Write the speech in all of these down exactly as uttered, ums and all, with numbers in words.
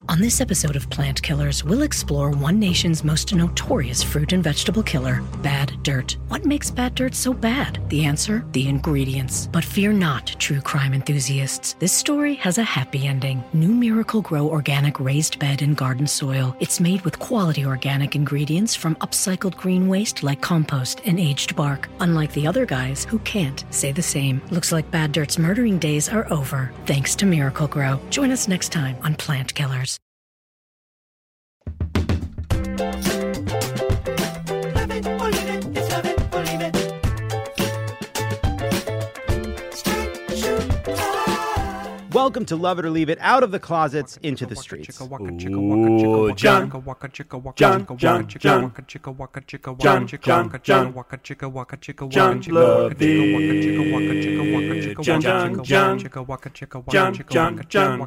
On this episode of Plant Killers, we'll explore one nation's most notorious fruit and vegetable killer, bad dirt. What makes bad dirt so bad? The answer? The ingredients. But fear not, true crime enthusiasts. This story has a happy ending. New Miracle-Gro Organic Raised Bed and Garden Soil. It's made with quality organic ingredients from upcycled green waste like compost and aged bark. Unlike the other guys who can't say the same. Looks like bad dirt's murdering days are over, thanks to Miracle-Gro. Join us next time on Plant Killers. Welcome to Love It or Leave It, out of the closets into the streets. Ooh, John, John, John, John, John, John, John, John, John, love it. John, John, John, John, John, John, John,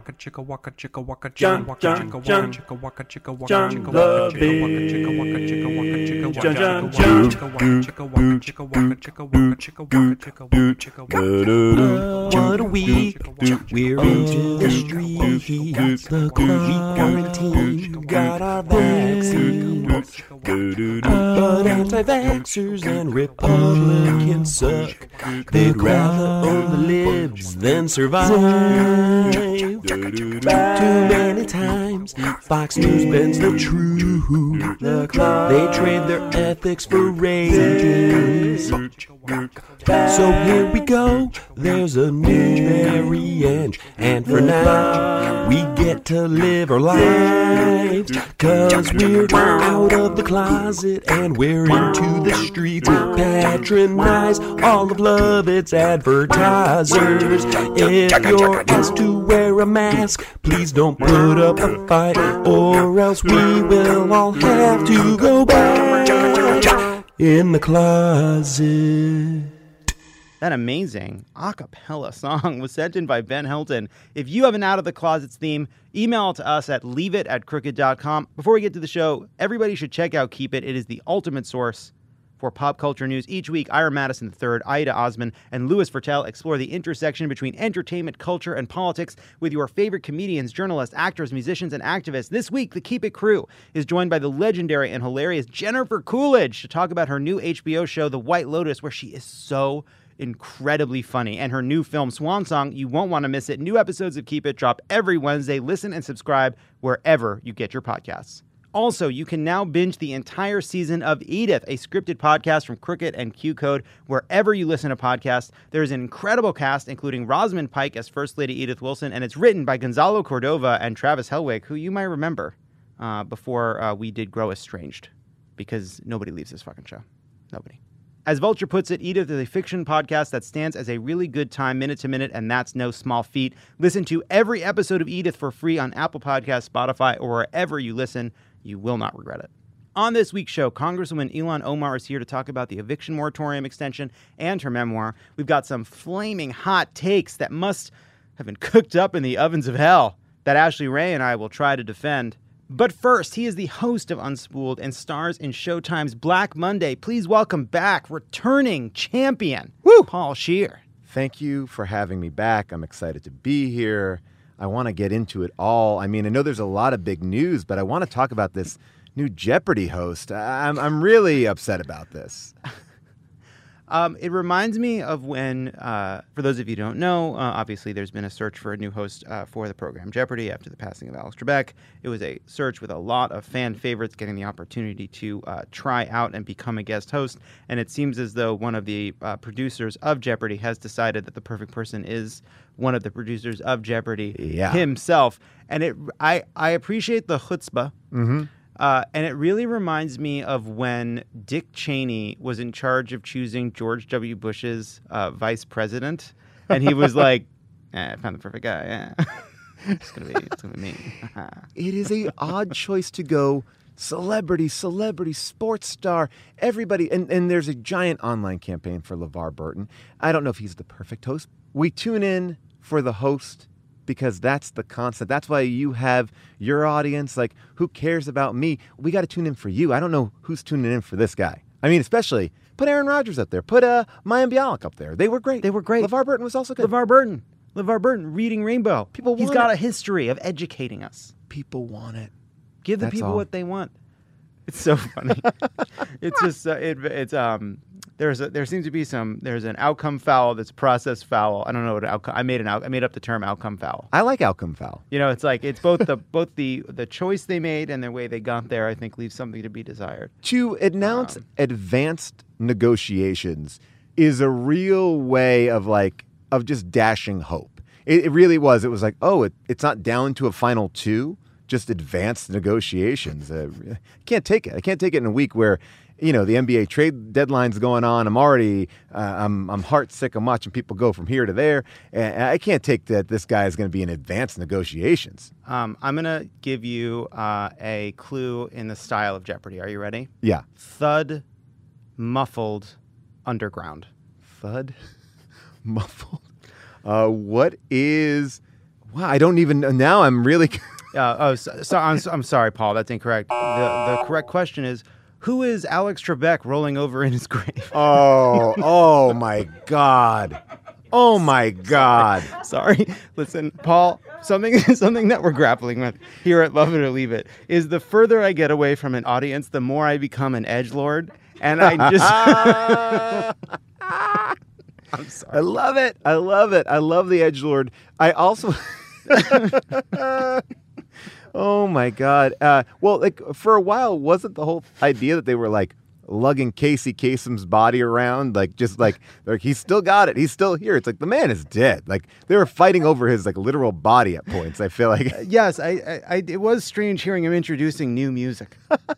John, John, love it. John, John, John, what a week. We're into the streets, the quarantine, got our vaccine. But anti-vaxxers and Republicans suck. They'd rather own the libs than survive. Too many times Fox News bends the truth. They trade their ethics for ratings. So here we go, there's a new variant, and for now, we get to live our lives, cause we're out of the closet, and we're into the streets, patronize all of Love It's advertisers. If you're asked to wear a mask, please don't put up a fight, or else we will all have to go back in the closet. That amazing a cappella song was sent in by Ben Hilton. If you have an Out of the Closets theme, email it to us at leaveit at crooked dot com. Before we get to the show, everybody should check out Keep It. It is the ultimate source for pop culture news. Each week, Ira Madison the third, Aida Osman, and Louis Vertel explore the intersection between entertainment, culture, and politics with your favorite comedians, journalists, actors, musicians, and activists. This week, the Keep It crew is joined by the legendary and hilarious Jennifer Coolidge to talk about her new H B O show, The White Lotus, where she is so incredibly funny, and her new film Swan Song. You won't want to miss it. New episodes of Keep It drop every Wednesday. Listen and subscribe wherever you get your podcasts. Also, you can now binge the entire season of Edith, a scripted podcast from Crooked and Q Code, wherever you listen to podcasts. There's an incredible cast, including Rosamund Pike as First Lady Edith Wilson, and it's written by Gonzalo Cordova and Travis Helwig, who you might remember uh, before uh, we did Grow Estranged, because nobody leaves this fucking show. Nobody. As Vulture puts it, Edith is a fiction podcast that stands as a really good time minute to minute, and that's no small feat. Listen to every episode of Edith for free on Apple Podcasts, Spotify, or wherever you listen. You will not regret it. On this week's show, Congresswoman Ilhan Omar is here to talk about the eviction moratorium extension and her memoir. We've got some flaming hot takes that must have been cooked up in the ovens of hell that Ashley Ray and I will try to defend. But first, he is the host of Unspooled and stars in Showtime's Black Monday. Please welcome back returning champion, Woo! Paul Scheer. Thank you for having me back. I'm excited to be here. I want to get into it all. I mean, I know there's a lot of big news, but I want to talk about this new Jeopardy host. I'm I'm really upset about this. Um, it reminds me of when, uh, for those of you who don't know, uh, obviously there's been a search for a new host uh, for the program Jeopardy after the passing of Alex Trebek. It was a search with a lot of fan favorites getting the opportunity to uh, try out and become a guest host. And it seems as though one of the uh, producers of Jeopardy has decided that the perfect person is one of the producers of Jeopardy yeah. himself. And it, I, I appreciate the chutzpah. Mm-hmm. Uh, and it really reminds me of when Dick Cheney was in charge of choosing George W. Bush's uh, vice president. And he was like, eh, I found the perfect guy. Yeah. it's going to be it's gonna be me. It is a odd choice to go celebrity, celebrity, sports star, everybody. And, and there's a giant online campaign for LeVar Burton. I don't know if he's the perfect host. We tune in for the host because that's the concept. That's why you have your audience. Like, who cares about me? We got to tune in for you. I don't know who's tuning in for this guy. I mean, especially put Aaron Rodgers up there. Put uh, Mayim Bialik up there. They were great. They were great. LeVar Burton was also good. LeVar Burton. LeVar Burton, Reading Rainbow. People He's want got it. a history of educating us. people want it. Give the That's people all. what they want. It's so funny. It's just uh, it, it's um there's a, there seems to be some there's an outcome foul that's process foul. I don't know what outcome. I made an out. I made up the term outcome foul. I like outcome foul. You know, it's like it's both the both the the choice they made and the way they got there. I think leaves something to be desired. To announce Um, advanced negotiations is a real way of like of just dashing hope. It, it really was. It was like, oh, it, it's not down to a final two, just advanced negotiations. Uh, I can't take it. I can't take it in a week where, you know, the N B A trade deadline's going on. I'm already, uh, I'm, I'm heart sick. I'm watching people go from here to there. And I can't take that this guy is going to be in advanced negotiations. Um, I'm gonna give you uh, a clue in the style of Jeopardy. Are you ready? Yeah. Thud, muffled, underground. Thud, muffled. Uh, what is? Wow, I don't even know. Now I'm really. Uh, oh, so, so I'm, I'm sorry, Paul. That's incorrect. The, the correct question is, who is Alex Trebek rolling over in his grave? Oh, oh my God. Oh my God. Sorry. Listen, Paul, something something that we're grappling with here at Love It or Leave It is the further I get away from an audience, the more I become an edgelord. And I just... I'm sorry. I love it. I love it. I love the edgelord. I also... Oh my God. Uh, well, like for a while, wasn't the whole idea that they were like lugging Casey Kasem's body around, like just like like he's still got it, he's still here. It's like the man is dead. Like they were fighting over his like literal body at points. I feel like Yes, I, I, I it was strange hearing him introducing new music.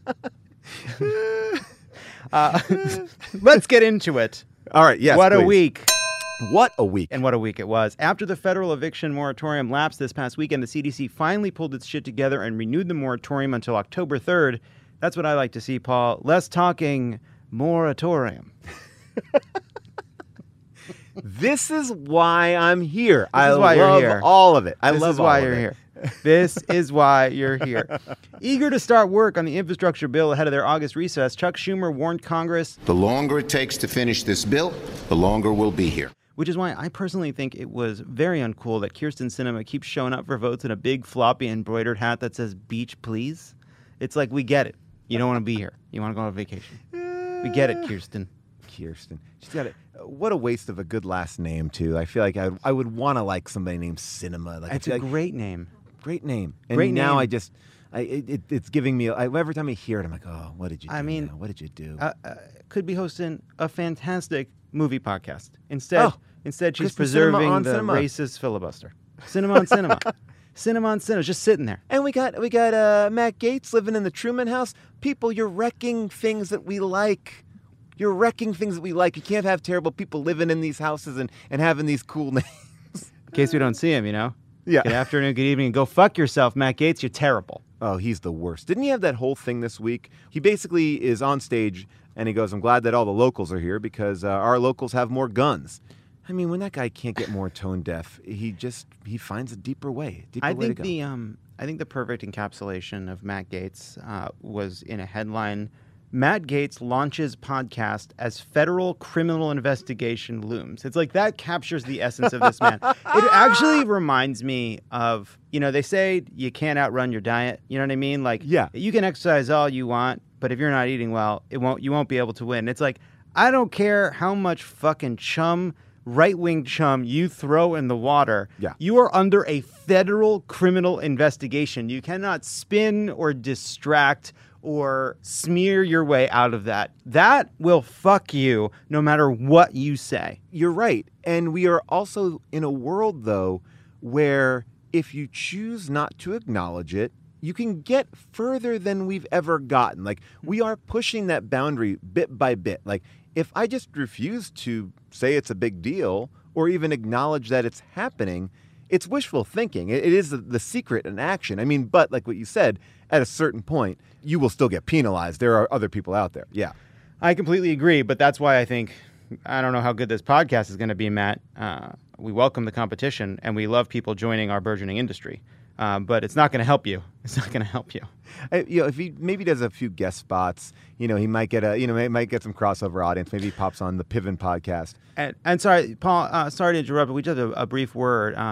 uh, let's get into it. all right. Yes. what a please. week. What a week. And what a week it was. After the federal eviction moratorium lapsed this past weekend, the C D C finally pulled its shit together and renewed the moratorium until October third. That's what I like to see, Paul. Less talking, moratorium. This is why I'm here. This I is why love you're here. all of it. I This love is why all you're of it. here. This is why you're here. Eager to start work on the infrastructure bill ahead of their August recess, Chuck Schumer warned Congress, The longer it takes to finish this bill, the longer we'll be here. which is why I personally think it was very uncool that Kyrsten Sinema keeps showing up for votes in a big floppy embroidered hat that says beach please. It's like, we get it. You don't want to be here. You want to go on vacation. We get it, Kyrsten. Kirsten. She's got it. What a waste of a good last name too. I feel like I I would want to like somebody named Cinema. Like, I It's feel a like, great name. great name. And Great now name. I just I it, it, it's giving me I, every time I hear it I'm like, oh, what did you do? I mean, now? What did you do? Uh, uh, could be hosting a fantastic movie podcast. Instead, Oh, instead she's Kristen Cinema preserving on the cinema. racist filibuster. Cinema on cinema. Cinema on cinema, just sitting there. And we got we got uh, Matt Gaetz living in the Truman House. People, you're wrecking things that we like. You're wrecking things that we like. You can't have terrible people living in these houses and, and having these cool names. In case we don't see him, you know? Yeah. Good afternoon, good evening, and go fuck yourself, Matt Gaetz. You're terrible. Oh, he's the worst. Didn't he have that whole thing this week? He basically is on stage and he goes, I'm glad that all the locals are here because uh, our locals have more guns. I mean, when that guy can't get more tone deaf, he just he finds a deeper way. Deeper I way think to go. the um, I think the perfect encapsulation of Matt Gaetz uh, was in a headline. Matt Gaetz launches podcast as federal criminal investigation looms. It's like that captures the essence of this man. It actually reminds me of, you know, they say you can't outrun your diet. You know what I mean? Like, Yeah. you can exercise all you want, but if you're not eating well, it won't. You won't be able to win. It's like, I don't care how much fucking chum, right-wing chum you throw in the water. Yeah. You are under a federal criminal investigation. You cannot spin or distract or smear your way out of that. That will fuck you no matter what you say. You're right. And we are also in a world, though, where if you choose not to acknowledge it, you can get further than we've ever gotten. Like, we are pushing that boundary bit by bit. Like, if I just refuse to say it's a big deal or even acknowledge that it's happening, it's wishful thinking. It, it is the, the secret in action. I mean, but like what you said, at a certain point, you will still get penalized. There are other people out there. Yeah. I completely agree, but that's why I think, I don't know how good this podcast is going to be, Matt. Uh, we welcome the competition, and we love people joining our burgeoning industry. Uh, but it's not going to help you. It's not going to help you. I, you know, if he maybe does a few guest spots, you know, he might get a, you know, he might get some crossover audience. Maybe he pops on the Piven podcast. And, and sorry, Paul, uh, sorry to interrupt, but we just have a, a brief word. Uh,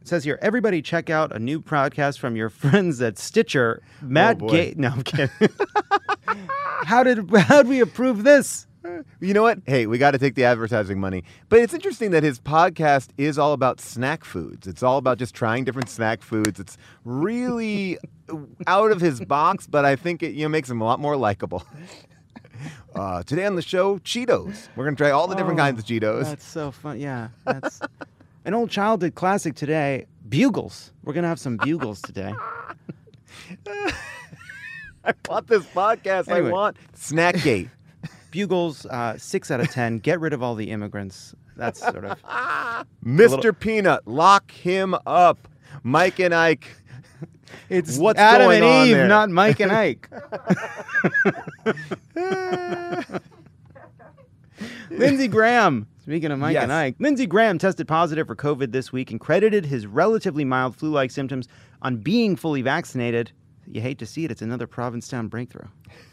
It says here, everybody check out a new podcast from your friends at Stitcher. Matt boy. Gaetz. No, I'm kidding. how did how did we approve this? You know what? Hey, we got to take the advertising money. But it's interesting that his podcast is all about snack foods. It's all about just trying different snack foods. It's really out of his box, but I think it you know makes him a lot more likable. Uh, today on the show, Cheetos. We're going to try all the different Oh, kinds of Cheetos. That's so fun. Yeah, that's an old childhood classic today. Bugles. We're gonna have some bugles today. I want this podcast. Anyway. I want Snackgate. Bugles, uh, six out of ten. Get rid of all the immigrants. That's sort of. Mister little- Peanut, lock him up. Mike and Ike. It's What's Adam going and on Eve, there? not Mike and Ike. Lindsey Graham. Speaking of Mike Yes. and Ike, Lindsey Graham tested positive for COVID this week and credited his relatively mild flu-like symptoms on being fully vaccinated. You hate to see it. It's another Provincetown breakthrough.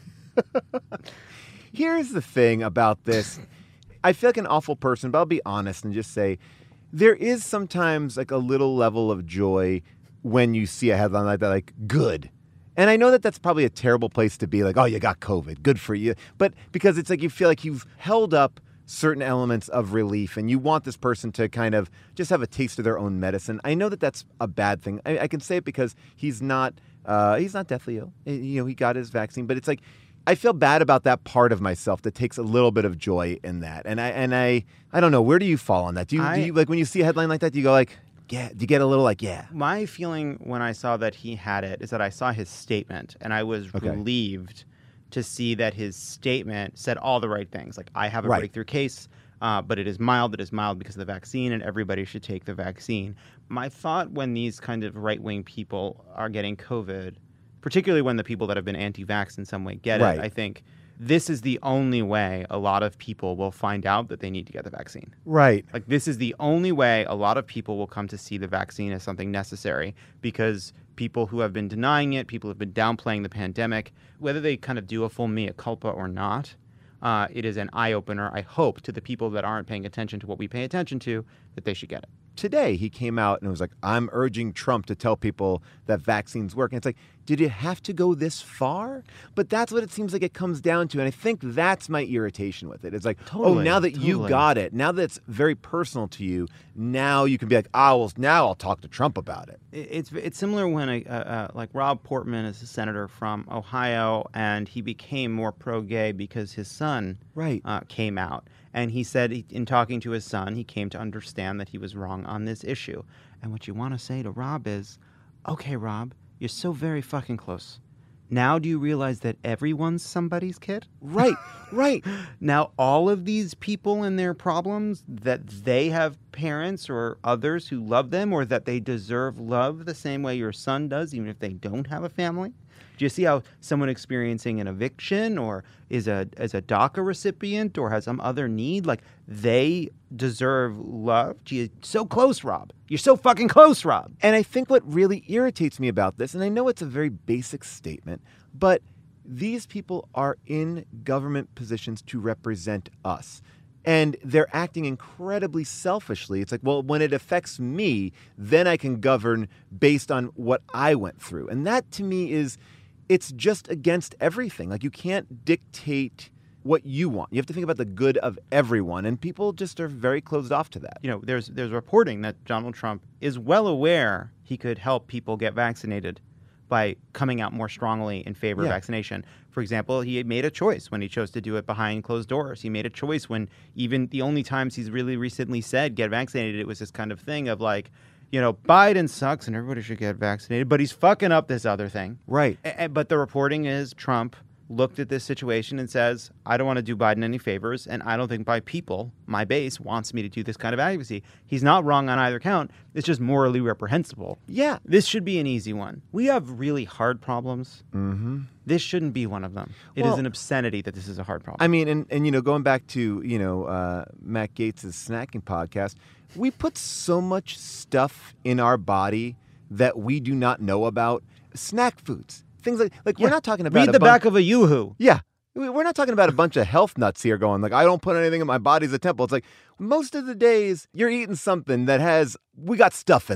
Here's the thing about this. I feel like an awful person, but I'll be honest and just say there is sometimes like a little level of joy when you see a headline like that, like good. And I know that that's probably a terrible place to be like, oh, you got COVID. Good for you. But because it's like you feel like you've held up certain elements of relief and you want this person to kind of just have a taste of their own medicine. I know that that's a bad thing. I, I can say it because he's not uh, he's not deathly ill. You know, he got his vaccine, but it's like I feel bad about that part of myself that takes a little bit of joy in that. And I and I I don't know, where do you fall on that? Do you, I- do you like when you see a headline like that, do you go like, yeah, do you get a little like, yeah. My feeling when I saw that he had it is that I saw his statement and I was Okay. relieved to see that his statement said all the right things. Like, I have a Right. breakthrough case, uh, but it is mild. It is mild because of the vaccine, and everybody should take the vaccine. My thought when these kind of right-wing people are getting COVID, particularly when the people that have been anti-vax in some way get Right. it, I think this is the only way a lot of people will find out that they need to get the vaccine. Right. Like, this is the only way a lot of people will come to see the vaccine as something necessary, because people who have been denying it, people who have been downplaying the pandemic, whether they kind of do a full mea culpa or not, uh, it is an eye-opener, I hope, to the people that aren't paying attention to what we pay attention to, that they should get it. Today he came out and was like, I'm urging Trump to tell people that vaccines work. And it's like, did it have to go this far? But that's what it seems like it comes down to. And I think that's my irritation with it. It's like, oh, Totally, now that you totally. got it, now that it's very personal to you, now you can be like, ah, well, now I'll talk to Trump about it. It- It's it's similar when a, uh, uh, like Rob Portman is a senator from Ohio, and he became more pro-gay because his son Right. uh, came out. And he said he, in talking to his son, he came to understand that he was wrong on this issue. And what you want to say to Rob is, okay, Rob, you're so very fucking close. Now do you realize that everyone's somebody's kid? Right, right. Now all of these people and their problems, that they have parents or others who love them, or that they deserve love the same way your son does, even if they don't have a family? Do you see how someone experiencing an eviction or is a is a DACA recipient or has some other need, like they deserve love? You're so close, Rob. You're so fucking close, Rob. And I think what really irritates me about this, and I know it's a very basic statement, but these people are in government positions to represent us. And they're acting incredibly selfishly. It's like, well, when it affects me, then I can govern based on what I went through. And that to me is, it's just against everything. Like, you can't dictate what you want. You have to think about the good of everyone. And people just are very closed off to that. You know, there's there's reporting that Donald Trump is well aware he could help people get vaccinated by coming out more strongly in favor Yeah. of vaccination. For example, he had made a choice when he chose to do it behind closed doors. He made a choice when even the only times he's really recently said get vaccinated, it was this kind of thing of like, you know, Biden sucks and everybody should get vaccinated, but he's fucking up this other thing. Right. A- a- but the reporting is Trump looked at this situation and says, I don't want to do Biden any favors, and I don't think my people, my base, wants me to do this kind of advocacy. He's not wrong on either count. It's just morally reprehensible. Yeah. This should be an easy one. We have really hard problems. Mm-hmm. This shouldn't be one of them. It is Well- an obscenity that this is a hard problem. I mean, and, and you know, going back to, you know, uh, Matt Gaetz' snacking podcast, we put so much stuff in our body that we do not know about. Snack foods, things like, like we're Yeah. not talking about Read a the bun- back of a Yoo-hoo. Yeah. We- We're not talking about a bunch of health nuts here going like, I don't put anything in my body's a temple. It's like most of the days you're eating something that has, we got stuff in there.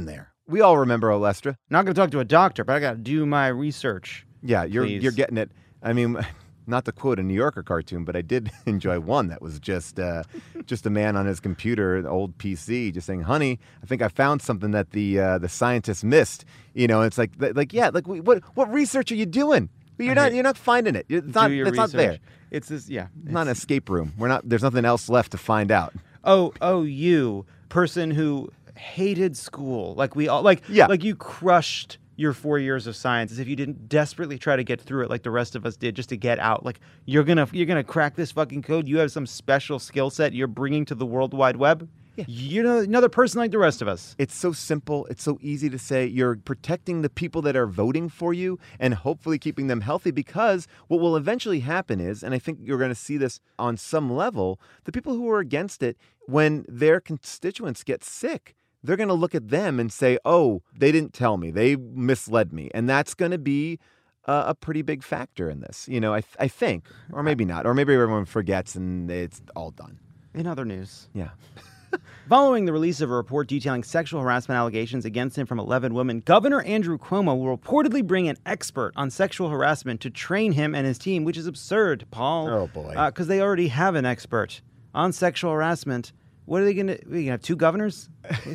We all remember Olestra. Not going to talk to a doctor, but I got to do my research. Yeah, you're Please. you're getting it. I mean, not to quote a New Yorker cartoon, but I did enjoy one that was just uh, just a man on his computer, an old P C, just saying, "Honey, I think I found something that the uh, the scientists missed." You know, it's like like yeah, like what what research are you doing? You're not you're not finding it. It's not Do your it's not there. research. It's this, yeah. It's not an escape room. We're not. There's nothing else left to find out. Oh, oh, you person who hated school, like we all, like, Yeah. like you crushed your four years of science as if you didn't desperately try to get through it like the rest of us did just to get out. Like you're gonna, you're gonna crack this fucking code. You have some special skill set you're bringing to the World Wide Web. Yeah. You're no- another person like the rest of us. It's so simple. It's so easy to say. You're protecting the people that are voting for you and hopefully keeping them healthy, because what will eventually happen is, and I think you're going to see this on some level, the people who are against it, when their constituents get sick, they're going to look at them and say, oh, they didn't tell me. They misled me. And that's going to be uh, a pretty big factor in this, you know, I, th- I think, or maybe not, or maybe everyone forgets and it's all done. In other news. Yeah. Following the release of a report detailing sexual harassment allegations against him from eleven women, Governor Andrew Cuomo will reportedly bring an expert on sexual harassment to train him and his team, which is absurd, Paul. Oh, boy. Because they already have an expert on sexual harassment. What are they going to... We gonna have two governors?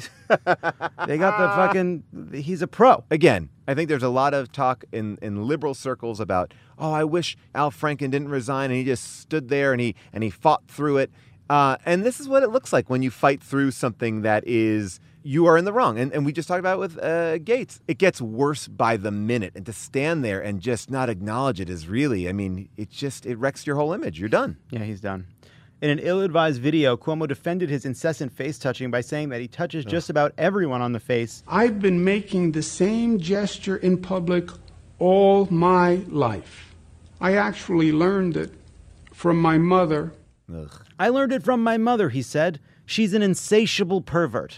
They got the fucking... He's a pro. Again, I think there's a lot of talk in, in liberal circles about, oh, I wish Al Franken didn't resign and he just stood there and he and he fought through it. Uh, and this is what it looks like when you fight through something that is, you are in the wrong. And, and we just talked about it with uh, Gates. It gets worse by the minute. And to stand there and just not acknowledge it is really, I mean, it just, it wrecks your whole image. You're done. Yeah, he's done. In an ill-advised video, Cuomo defended his incessant face-touching by saying that he touches just about everyone on the face. I've been making the same gesture in public all my life. I actually learned it from my mother. Ugh. I learned it from my mother, he said. She's an insatiable pervert.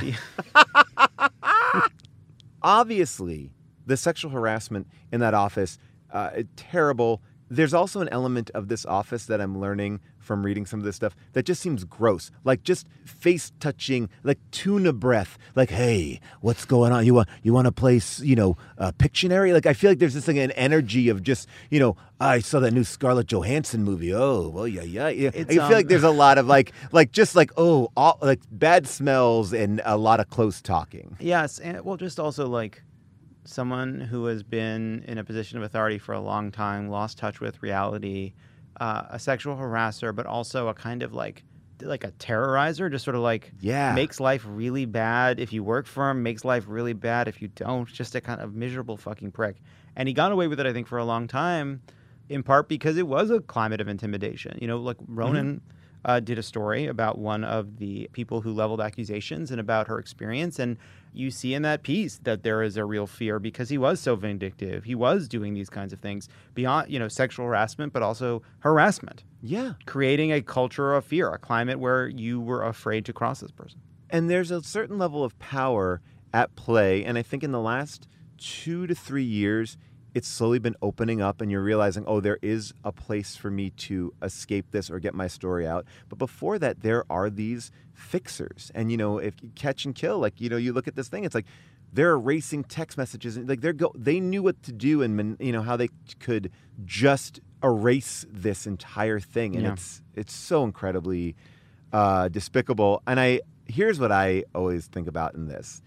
Obviously, the sexual harassment in that office, uh, terrible. There's also an element of this office that I'm learning from reading some of this stuff that just seems gross. Like just face touching, like tuna breath. Like, hey, what's going on? You want you want to play, you know, uh, Pictionary? Like, I feel like there's this thing, an energy of just, you know, I saw that new Scarlett Johansson movie. Oh, well, yeah, yeah, yeah. It's, I feel um, like there's a lot of like, like just like, oh, all, like bad smells and a lot of close talking. Yes, and well, just also like someone who has been in a position of authority for a long time, lost touch with reality, uh, a sexual harasser, but also a kind of like like a terrorizer, just sort of like Yeah. makes life really bad if you work for him, makes life really bad if you don't, just a kind of miserable fucking prick. And he got away with it, I think, for a long time, in part because it was a climate of intimidation. You know, like Ronan Mm-hmm. uh, did a story about one of the people who leveled accusations and about her experience. And you see in that piece that there is a real fear because he was so vindictive. He was doing these kinds of things beyond, you know, sexual harassment, but also harassment, Yeah. creating a culture of fear, a climate where you were afraid to cross this person. And there's a certain level of power at play. And I think in the last two to three years, it's slowly been opening up and you're realizing, oh, there is a place for me to escape this or get my story out. But before that, there are these fixers. And, you know, if you catch and kill, like, you know, you look at this thing, it's like they're erasing text messages. And like they're go, they knew what to do and, you know, how they could just erase this entire thing. And Yeah. it's it's so incredibly uh, despicable. And I here's what I always think about in this.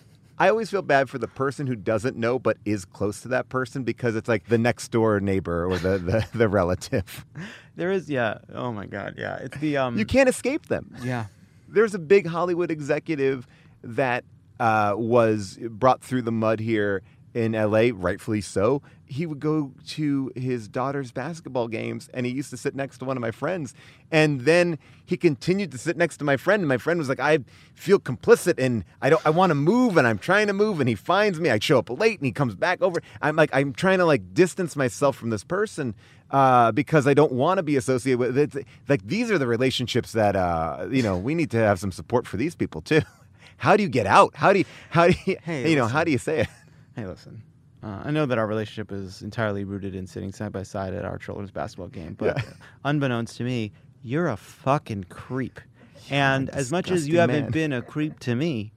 I always feel bad for the person who doesn't know but is close to that person because it's like the next door neighbor or the, the, the relative. There is, yeah. Oh my God, yeah. It's the um. You can't escape them. Yeah. There's a big Hollywood executive that uh, was brought through the mud here in L A, rightfully so. He would go to his daughter's basketball games, and he used to sit next to one of my friends. And then he continued to sit next to my friend, and my friend was like, I feel complicit, and I don't. I want to move, and I'm trying to move, and he finds me. I show up late, and he comes back over. I'm like, I'm trying to like distance myself from this person uh, because I don't want to be associated with it. It's, like these are the relationships that uh, you know we need to have some support for these people too. How do you get out? How do you? How do you? Hey, you know? listen. How do you say it? Hey, listen. Uh, I know that our relationship is entirely rooted in sitting side by side at our children's basketball game, but Yeah. unbeknownst to me, you're a fucking creep. And as much as you disgusting haven't man. been a creep to me,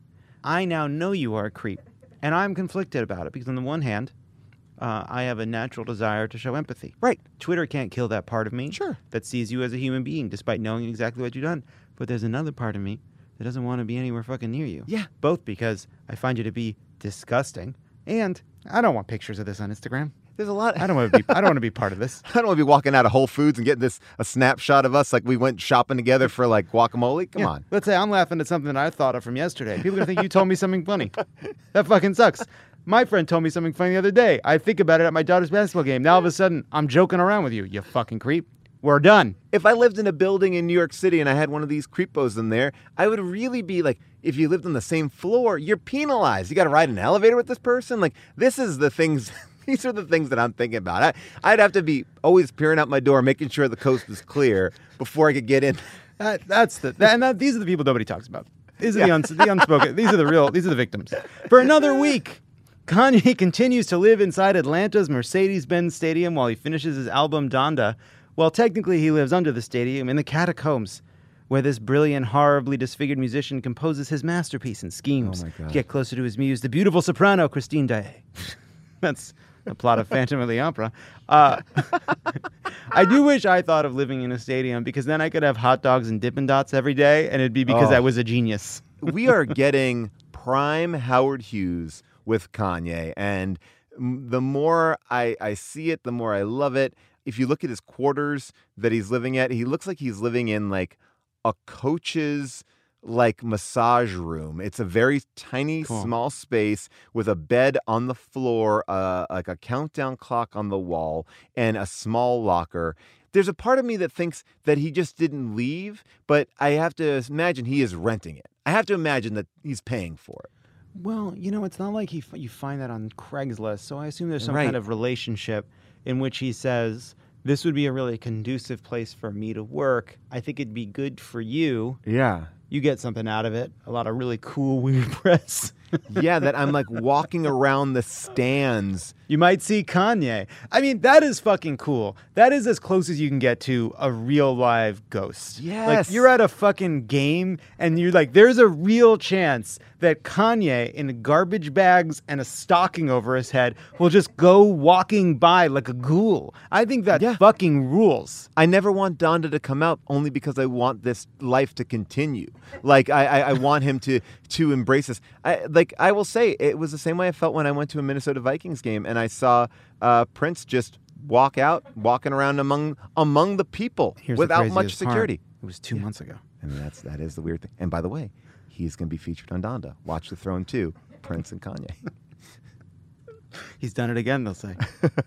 I now know you are a creep. And I'm conflicted about it because on the one hand, uh, I have a natural desire to show empathy. Right. Twitter can't kill that part of me. Sure. That sees you as a human being despite knowing exactly what you've done. But there's another part of me that doesn't want to be anywhere fucking near you. Yeah. Both because I find you to be disgusting and I don't want pictures of this on Instagram. There's a lot. I don't want to be. I don't want to be part of this. I don't want to be walking out of Whole Foods and getting this a snapshot of us like we went shopping together for like guacamole. Come Yeah. on. Let's say I'm laughing at something that I thought of from yesterday. People are gonna think you told me something funny. That fucking sucks. My friend told me something funny the other day. I think about it at my daughter's basketball game. Now all of a sudden I'm joking around with you. You fucking creep. We're done. If I lived in a building in New York City and I had one of these creepos in there, I would really be like, if you lived on the same floor, you're penalized. You got to ride an elevator with this person. Like, this is the things. These are the things that I'm thinking about. I, I'd have to be always peering out my door, making sure the coast is clear before I could get in. That, that's the that, and that, these are the people nobody talks about. These are the, uns, the unspoken. These are the real. These are the victims. For another week, Kanye continues to live inside Atlanta's Mercedes-Benz Stadium while he finishes his album Donda. Well, technically, he lives under the stadium in the catacombs, where this brilliant, horribly disfigured musician composes his masterpiece and schemes Oh my God. to get closer to his muse, the beautiful soprano Christine Day. That's the plot of Phantom of the Opera. Uh, I do wish I thought of living in a stadium because then I could have hot dogs and Dippin' Dots every day, and it'd be because Oh. I was a genius. We are getting prime Howard Hughes with Kanye, and m- the more I, I see it, the more I love it. If you look at his quarters that he's living at, he looks like he's living in like a coach's like massage room. It's a very tiny, Cool. small space with a bed on the floor, uh, like a countdown clock on the wall, and a small locker. There's a part of me that thinks that he just didn't leave, but I have to imagine he is renting it. I have to imagine that he's paying for it. Well, you know, it's not like he f- you find that on Craigslist, so I assume there's some Right. kind of relationship in which he says, this would be a really conducive place for me to work. I think it'd be good for you. Yeah. You get something out of it. A lot of really cool weird press. Yeah, that I'm like walking around the stands. You might see Kanye. I mean, that is fucking cool. That is as close as you can get to a real live ghost. Yes. Like, you're at a fucking game and you're like, there's a real chance that Kanye in garbage bags and a stocking over his head will just go walking by like a ghoul. I think that Yeah. fucking rules. I never want Donda to come out only because I want this life to continue. Like I, I, I want him to to embrace this. I, like I will say, it was the same way I felt when I went to a Minnesota Vikings game and I saw uh, Prince just walk out, walking around among among the people Here's the without much craziest part. security. It was two months ago. I mean, that's that is the weird thing. And by the way, he's going to be featured on Donda. Watch the Throne two, Prince and Kanye. He's done it again, they'll say.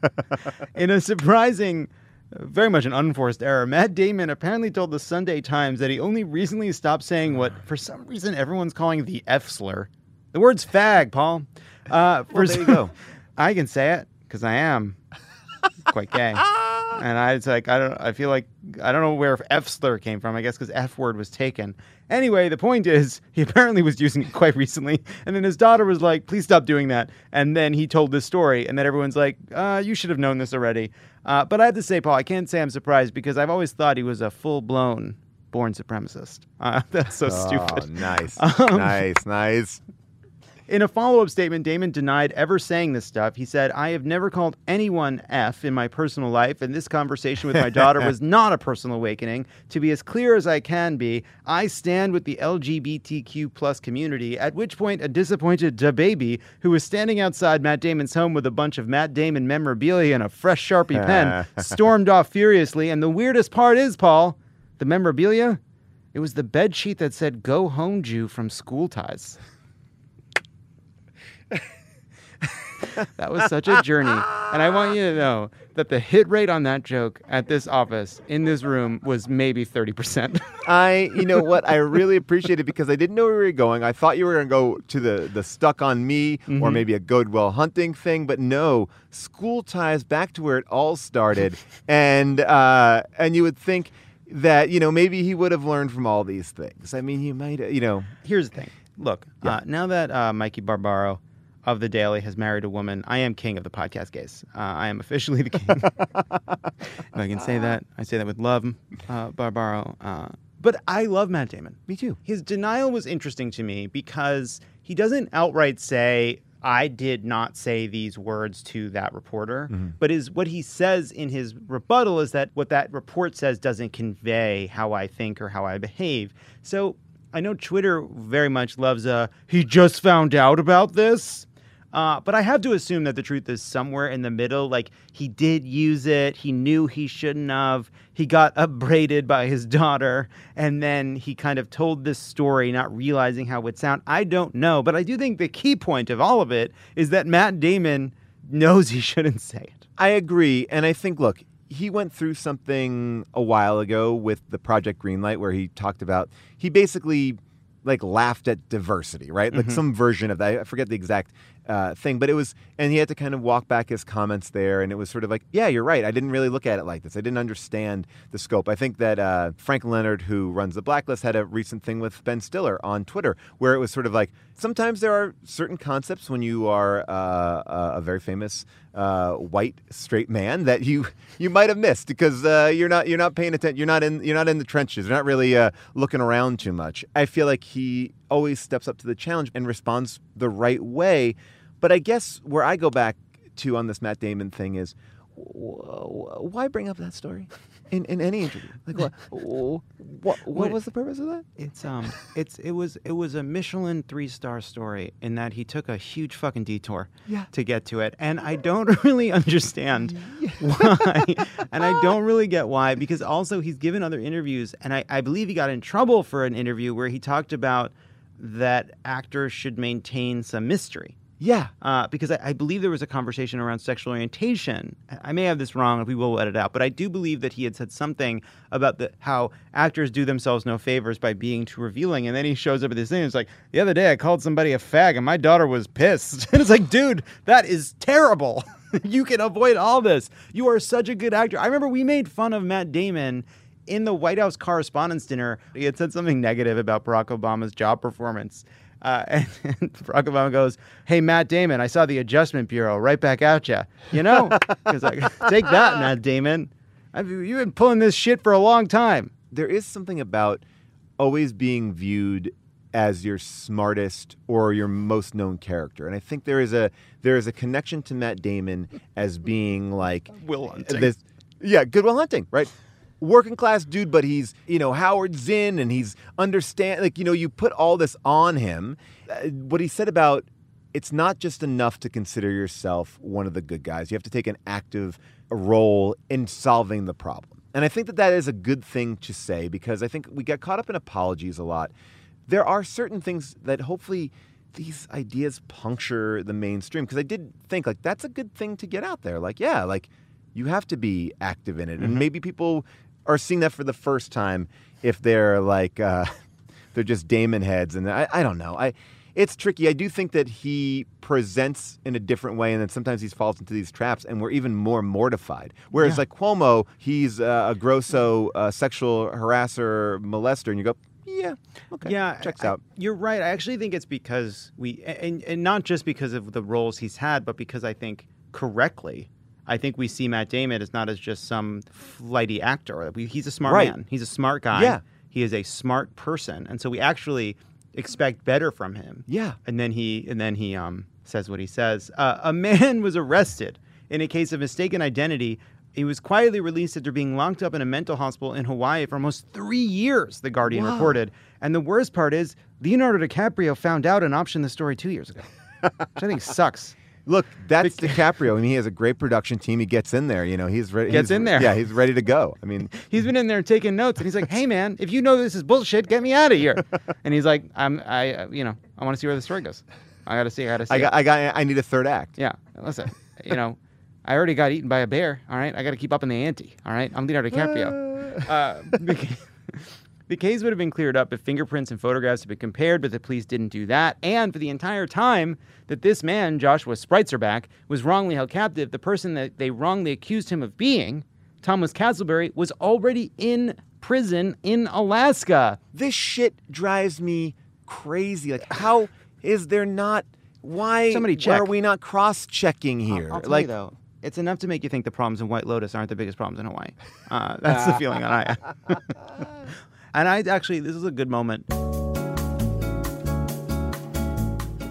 In a surprising, uh, very much an unforced error, Matt Damon apparently told the Sunday Times that he only recently stopped saying what, for some reason, everyone's calling the F slur. The word's fag, Paul. Uh, for Well, there you go. I can say it because I am quite gay. And I it's like I don't I feel like I don't know where F slur came from. I guess because F word was taken. Anyway, the point is he apparently was using it quite recently, and then his daughter was like, "Please stop doing that." And then he told this story, and then everyone's like, uh, "You should have known this already." Uh, but I have to say, Paul, I can't say I'm surprised because I've always thought he was a full blown born supremacist. Uh, that's so Oh, stupid. nice, Um, nice, nice. In a follow-up statement, Damon denied ever saying this stuff. He said, I have never called anyone F in my personal life, and this conversation with my daughter was not a personal awakening. To be as clear as I can be, I stand with the L G B T Q plus community, at which point a disappointed DaBaby, who was standing outside Matt Damon's home with a bunch of Matt Damon memorabilia and a fresh Sharpie pen, stormed off furiously. And the weirdest part is, Paul, the memorabilia, it was the bedsheet that said, "Go home, Jew," from School Ties. That was such a journey. And I want you to know that the hit rate on that joke at this office, in this room, was maybe thirty percent. I, you know what, I really appreciate it because I didn't know where we were going. I thought you were going to go to the, the Stuck on Me or maybe a Goodwill Hunting thing, but no, School Ties back to where it all started. and uh, and you would think that, you know, maybe he would have learned from all these things. I mean, he might, you know. Here's the thing. Look, uh, now that uh, Mikey Barbaro of The Daily has married a woman, I am king of the podcast gays. Uh, I am officially the king. If I can say that. I say that with love, uh, Barbaro. Uh, but I love Matt Damon. Me too. His denial was interesting to me because he doesn't outright say, I did not say these words to that reporter. Mm-hmm. But is what he says in his rebuttal is that what that report says doesn't convey how I think or how I behave. So I know Twitter very much loves a, he just found out about this. Uh, but I have to assume that the truth is somewhere in the middle. Like, he did use it. He knew he shouldn't have. He got upbraided by his daughter. And then he kind of told this story, not realizing how it would sound. I don't know. But I do think the key point of all of it is that Matt Damon knows he shouldn't say it. I agree. And I think, look, he went through something a while ago with the Project Greenlight where he talked about, he basically like laughed at diversity, right? Like mm-hmm. some version of that. I forget the exact uh, thing, but it was, and he had to kind of walk back his comments there. And it was sort of like, yeah, you're right. I didn't really look at it like this. I didn't understand the scope. I think that uh, Frank Leonard, who runs the Blacklist, had a recent thing with Ben Stiller on Twitter where it was sort of like, sometimes there are certain concepts when you are uh, a very famous uh, white straight man that you you might have missed because uh, you're not you're not paying attention. You're not in you're not in the trenches. You're not really uh, looking around too much. I feel like he always steps up to the challenge and responds the right way. But I guess where I go back to on this Matt Damon thing is, why bring up that story in, in any interview? Like what? What, what was the purpose of that? It's um, it's it was it was a Michelin three star story in that he took a huge fucking detour yeah. to get to it, and I don't really understand yeah. why, and I don't really get why because also he's given other interviews, and I, I believe he got in trouble for an interview where he talked about that actors should maintain some mystery. Yeah. Uh, because I, I believe there was a conversation around sexual orientation. I may have this wrong, we will edit it out, but I do believe that he had said something about the how actors do themselves no favors by being too revealing. And then he shows up at this thing and it's like, the other day I called somebody a fag and my daughter was pissed. And it's like, dude, that is terrible. You can avoid all this. You are such a good actor. I remember we made fun of Matt Damon in the White House Correspondents' Dinner. He had said something negative about Barack Obama's job performance. Uh, and, and Barack Obama goes, hey, Matt Damon, I saw the Adjustment Bureau right back at you. You know? He's like, take that, Matt Damon. I've, you've been pulling this shit for a long time. There is something about always being viewed as your smartest or your most known character. And I think there is a there is a connection to Matt Damon as being like Will Hunting. This, yeah, Good Will Hunting, right? Working class dude, but he's, you know, Howard Zinn and he's understand, like, you know, you put all this on him. Uh, what he said about it's not just enough to consider yourself one of the good guys. You have to take an active role in solving the problem. And I think that that is a good thing to say because I think we get caught up in apologies a lot. There are certain things that hopefully these ideas puncture the mainstream because I did think like that's a good thing to get out there. Like, yeah, like you have to be active in it. Mm-hmm. And maybe people are seeing that for the first time if they're like, uh, they're just Damon heads. And I, I don't know. I, it's tricky. I do think that he presents in a different way and then sometimes he falls into these traps and we're even more mortified. Whereas yeah. like Cuomo, he's uh, a grosso uh, sexual harasser, molester, and you go, yeah, okay, yeah, checks I, out. You're right. I actually think it's because we, and, and not just because of the roles he's had, but because I think correctly, I think we see Matt Damon as not as just some flighty actor. We, he's a smart right. man. He's a smart guy. Yeah. He is a smart person. And so we actually expect better from him. Yeah. And then he and then he um says what he says. Uh, a man was arrested in a case of mistaken identity. He was quietly released after being locked up in a mental hospital in Hawaii for almost three years, The Guardian wow. reported. And the worst part is Leonardo DiCaprio found out and optioned the story two years ago, which I think sucks. Look, that's DiCaprio. I mean, he has a great production team. He gets in there. You know, he's ready. Gets he's, in there. Yeah, he's ready to go. I mean, he's been in there taking notes, and he's like, "Hey, man, if you know this is bullshit, get me out of here." And he's like, "I'm, I, you know, I want to see where the story goes. I got to see. I got to see. I got, it. I got, I need a third act." Yeah, listen, you know, I already got eaten by a bear. All right, I got to keep up in the ante. All right, I'm Leonardo DiCaprio. Uh, the, the case would have been cleared up if fingerprints and photographs had been compared, but the police didn't do that. And for the entire time that this man, Joshua Spreitzerbach, was wrongly held captive, the person that they wrongly accused him of being, Thomas Castleberry, was already in prison in Alaska. This shit drives me crazy. Like, how is there not? Why Somebody check. are we not cross-checking here? I'll, I'll tell like, you though, it's enough to make you think the problems in White Lotus aren't the biggest problems in Hawaii. Uh, that's the feeling that I have. And I actually, this is a good moment.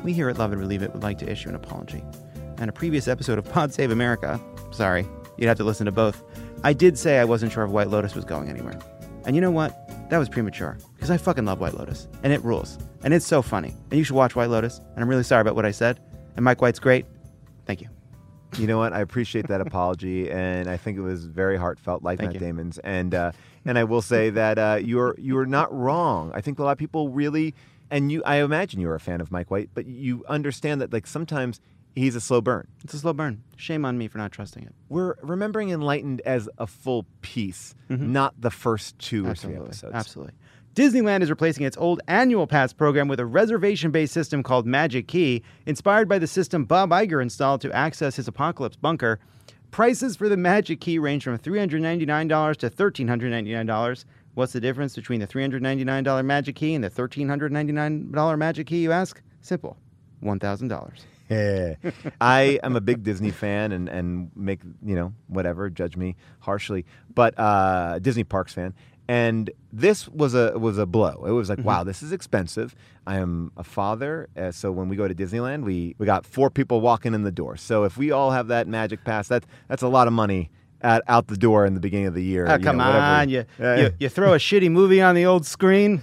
we here at Love It or Leave It would like to issue an apology. And a previous episode of Pod Save America, sorry, you'd have to listen to both, I did say I wasn't sure if White Lotus was going anywhere. And you know what? That was premature, because I fucking love White Lotus, and it rules. And it's so funny. And you should watch White Lotus, and I'm really sorry about what I said. And Mike White's great. Thank you. You know what? I appreciate that apology, and I think it was very heartfelt, like Thank Matt you. Damon's. And uh, and I will say that uh, you're you're not wrong. I think a lot of people really, and you, I imagine you're a fan of Mike White, but you understand that like sometimes he's a slow burn. It's a slow burn. Shame on me for not trusting it. We're remembering Enlightened as a full piece, not the first two or three Absolutely. episodes. Absolutely. Disneyland is replacing its old annual pass program with a reservation-based system called Magic Key, inspired by the system Bob Iger installed to access his Apocalypse bunker. Prices for the Magic Key range from three hundred ninety-nine dollars to one thousand three hundred ninety-nine dollars. What's the difference between the three hundred ninety-nine dollars Magic Key and the one thousand three hundred ninety-nine dollars Magic Key, you ask? Simple. one thousand dollars. Yeah. I am a big Disney fan and, and make, you know, whatever, judge me harshly, but uh, Disney Parks fan. And this was a was a blow. It was like, wow, this is expensive. I am a father, uh, so when we go to Disneyland, we, we got four people walking in the door. So if we all have that Magic Pass, that that's a lot of money at, out the door in the beginning of the year. Oh, you come know, whatever. on. You, Uh, you, you throw a shitty movie on the old screen,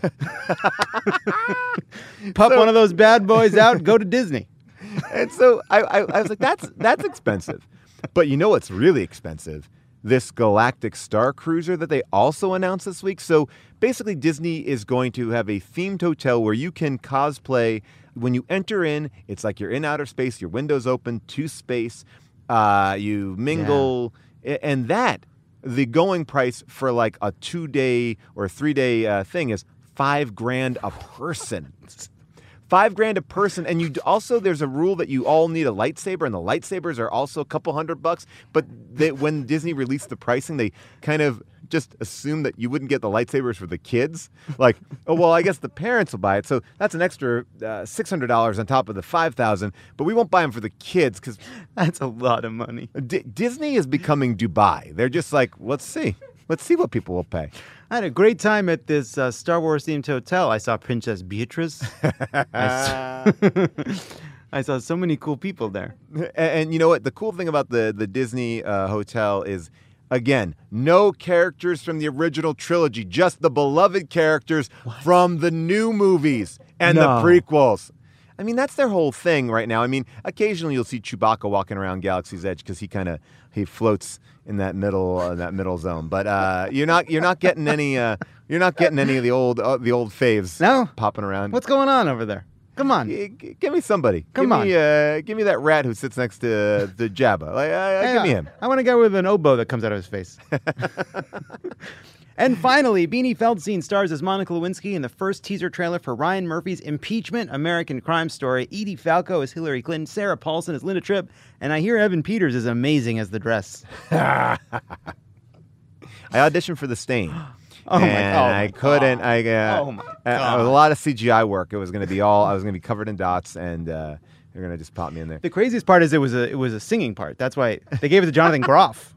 pup one of those bad boys out, and go to Disney. And so I, I, I was like, that's that's expensive. But you know what's really expensive? This Galactic Star Cruiser that they also announced this week. So basically, Disney is going to have a themed hotel where you can cosplay. When you enter in, it's like you're in outer space, your window's open to space, uh, you mingle, a- and that, the going price for like a two-day or three-day uh, thing is five grand a person. Five grand a person, and you d- also there's a rule that you all need a lightsaber, and the lightsabers are also a couple hundred bucks. But they, when Disney released the pricing, they kind of just assumed that you wouldn't get the lightsabers for the kids. Like, oh well, I guess the parents will buy it, so that's an extra uh, six hundred dollars on top of the five thousand. But we won't buy them for the kids because That's a lot of money. D- Disney is becoming Dubai. They're just like, let's see, let's see what people will pay. I had a great time at this uh, Star Wars themed hotel. I saw Princess Beatrice. I, saw I saw so many cool people there. And, and you know what? The cool thing about the, the Disney uh, hotel is, again, no characters from the original trilogy, just the beloved characters from the new movies and No. the prequels. I mean, that's their whole thing right now. I mean, occasionally you'll see Chewbacca walking around Galaxy's Edge because he kind of he floats in that middle uh, that middle zone. But uh, you're not you're not getting any uh, you're not getting any of the old uh, the old faves No? popping around. What's going on over there? Come on. G- g- give me somebody. Come give on. Me, uh, give me that rat who sits next to the Jabba. Like, uh, Hey, give me uh, him. I want a guy with an oboe that comes out of his face. And finally, Beanie Feldstein stars as Monica Lewinsky in the first teaser trailer for Ryan Murphy's Impeachment: American Crime Story. Edie Falco as Hillary Clinton, Sarah Paulson as Linda Tripp, and I hear Evan Peters is amazing as the dress. I auditioned for The Stain. Oh my- and oh my I couldn't. God. I uh, Oh my uh, God. a lot of C G I work. It was going to be all. I was going to be covered in dots, and uh, they're going to just pop me in there. The craziest part is it was a it was a singing part. That's why they gave it to Jonathan Groff.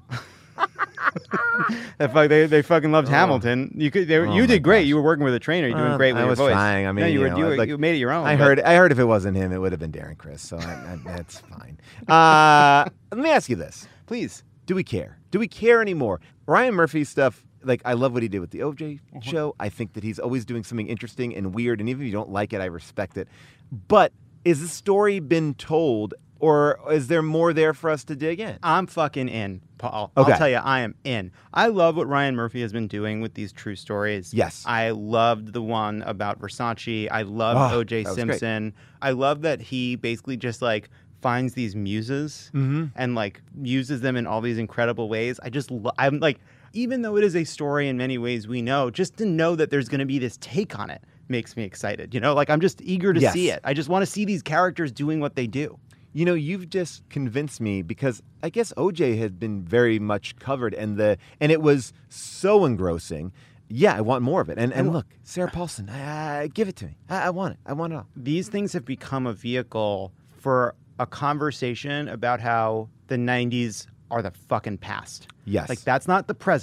that fuck, they they fucking loved Hamilton. You could they, were- Oh you my did great. gosh. You were working with a trainer. You're doing Uh, great with I your was voice. trying. I mean, no, you, you were know, you, were- like, you made it your own. I but- heard. I heard if it wasn't him, it would have been Darren Criss. So I, I, that's fine. Uh, let me ask you this: Please. Do we care? Do we care anymore? Ryan Murphy stuff. Like, I love what he did with the O J show. I think that he's always doing something interesting and weird. And even if you don't like it, I respect it. But is the story been told, or is there more there for us to dig in? I'm fucking in, Paul. Okay. I'll tell you, I am in. I love what Ryan Murphy has been doing with these true stories. Yes. I loved the one about Versace. I loved Oh, O J that was great. Simpson. I love that he basically just like finds these muses Mm-hmm. and like uses them in all these incredible ways. I just, lo- I'm like, even though it is a story in many ways we know, just to know that there's going to be this take on it makes me excited. You know, like I'm just eager to Yes. see it. I just want to see these characters doing what they do. You know, you've just convinced me because I guess O J had been very much covered, and the and it was so engrossing. Yeah, I want more of it. And and look, Sarah Paulson, uh, give it to me. I, I want it. I want it all. These things have become a vehicle for a conversation about how the nineties are the fucking past. Yes. Like, that's not the present.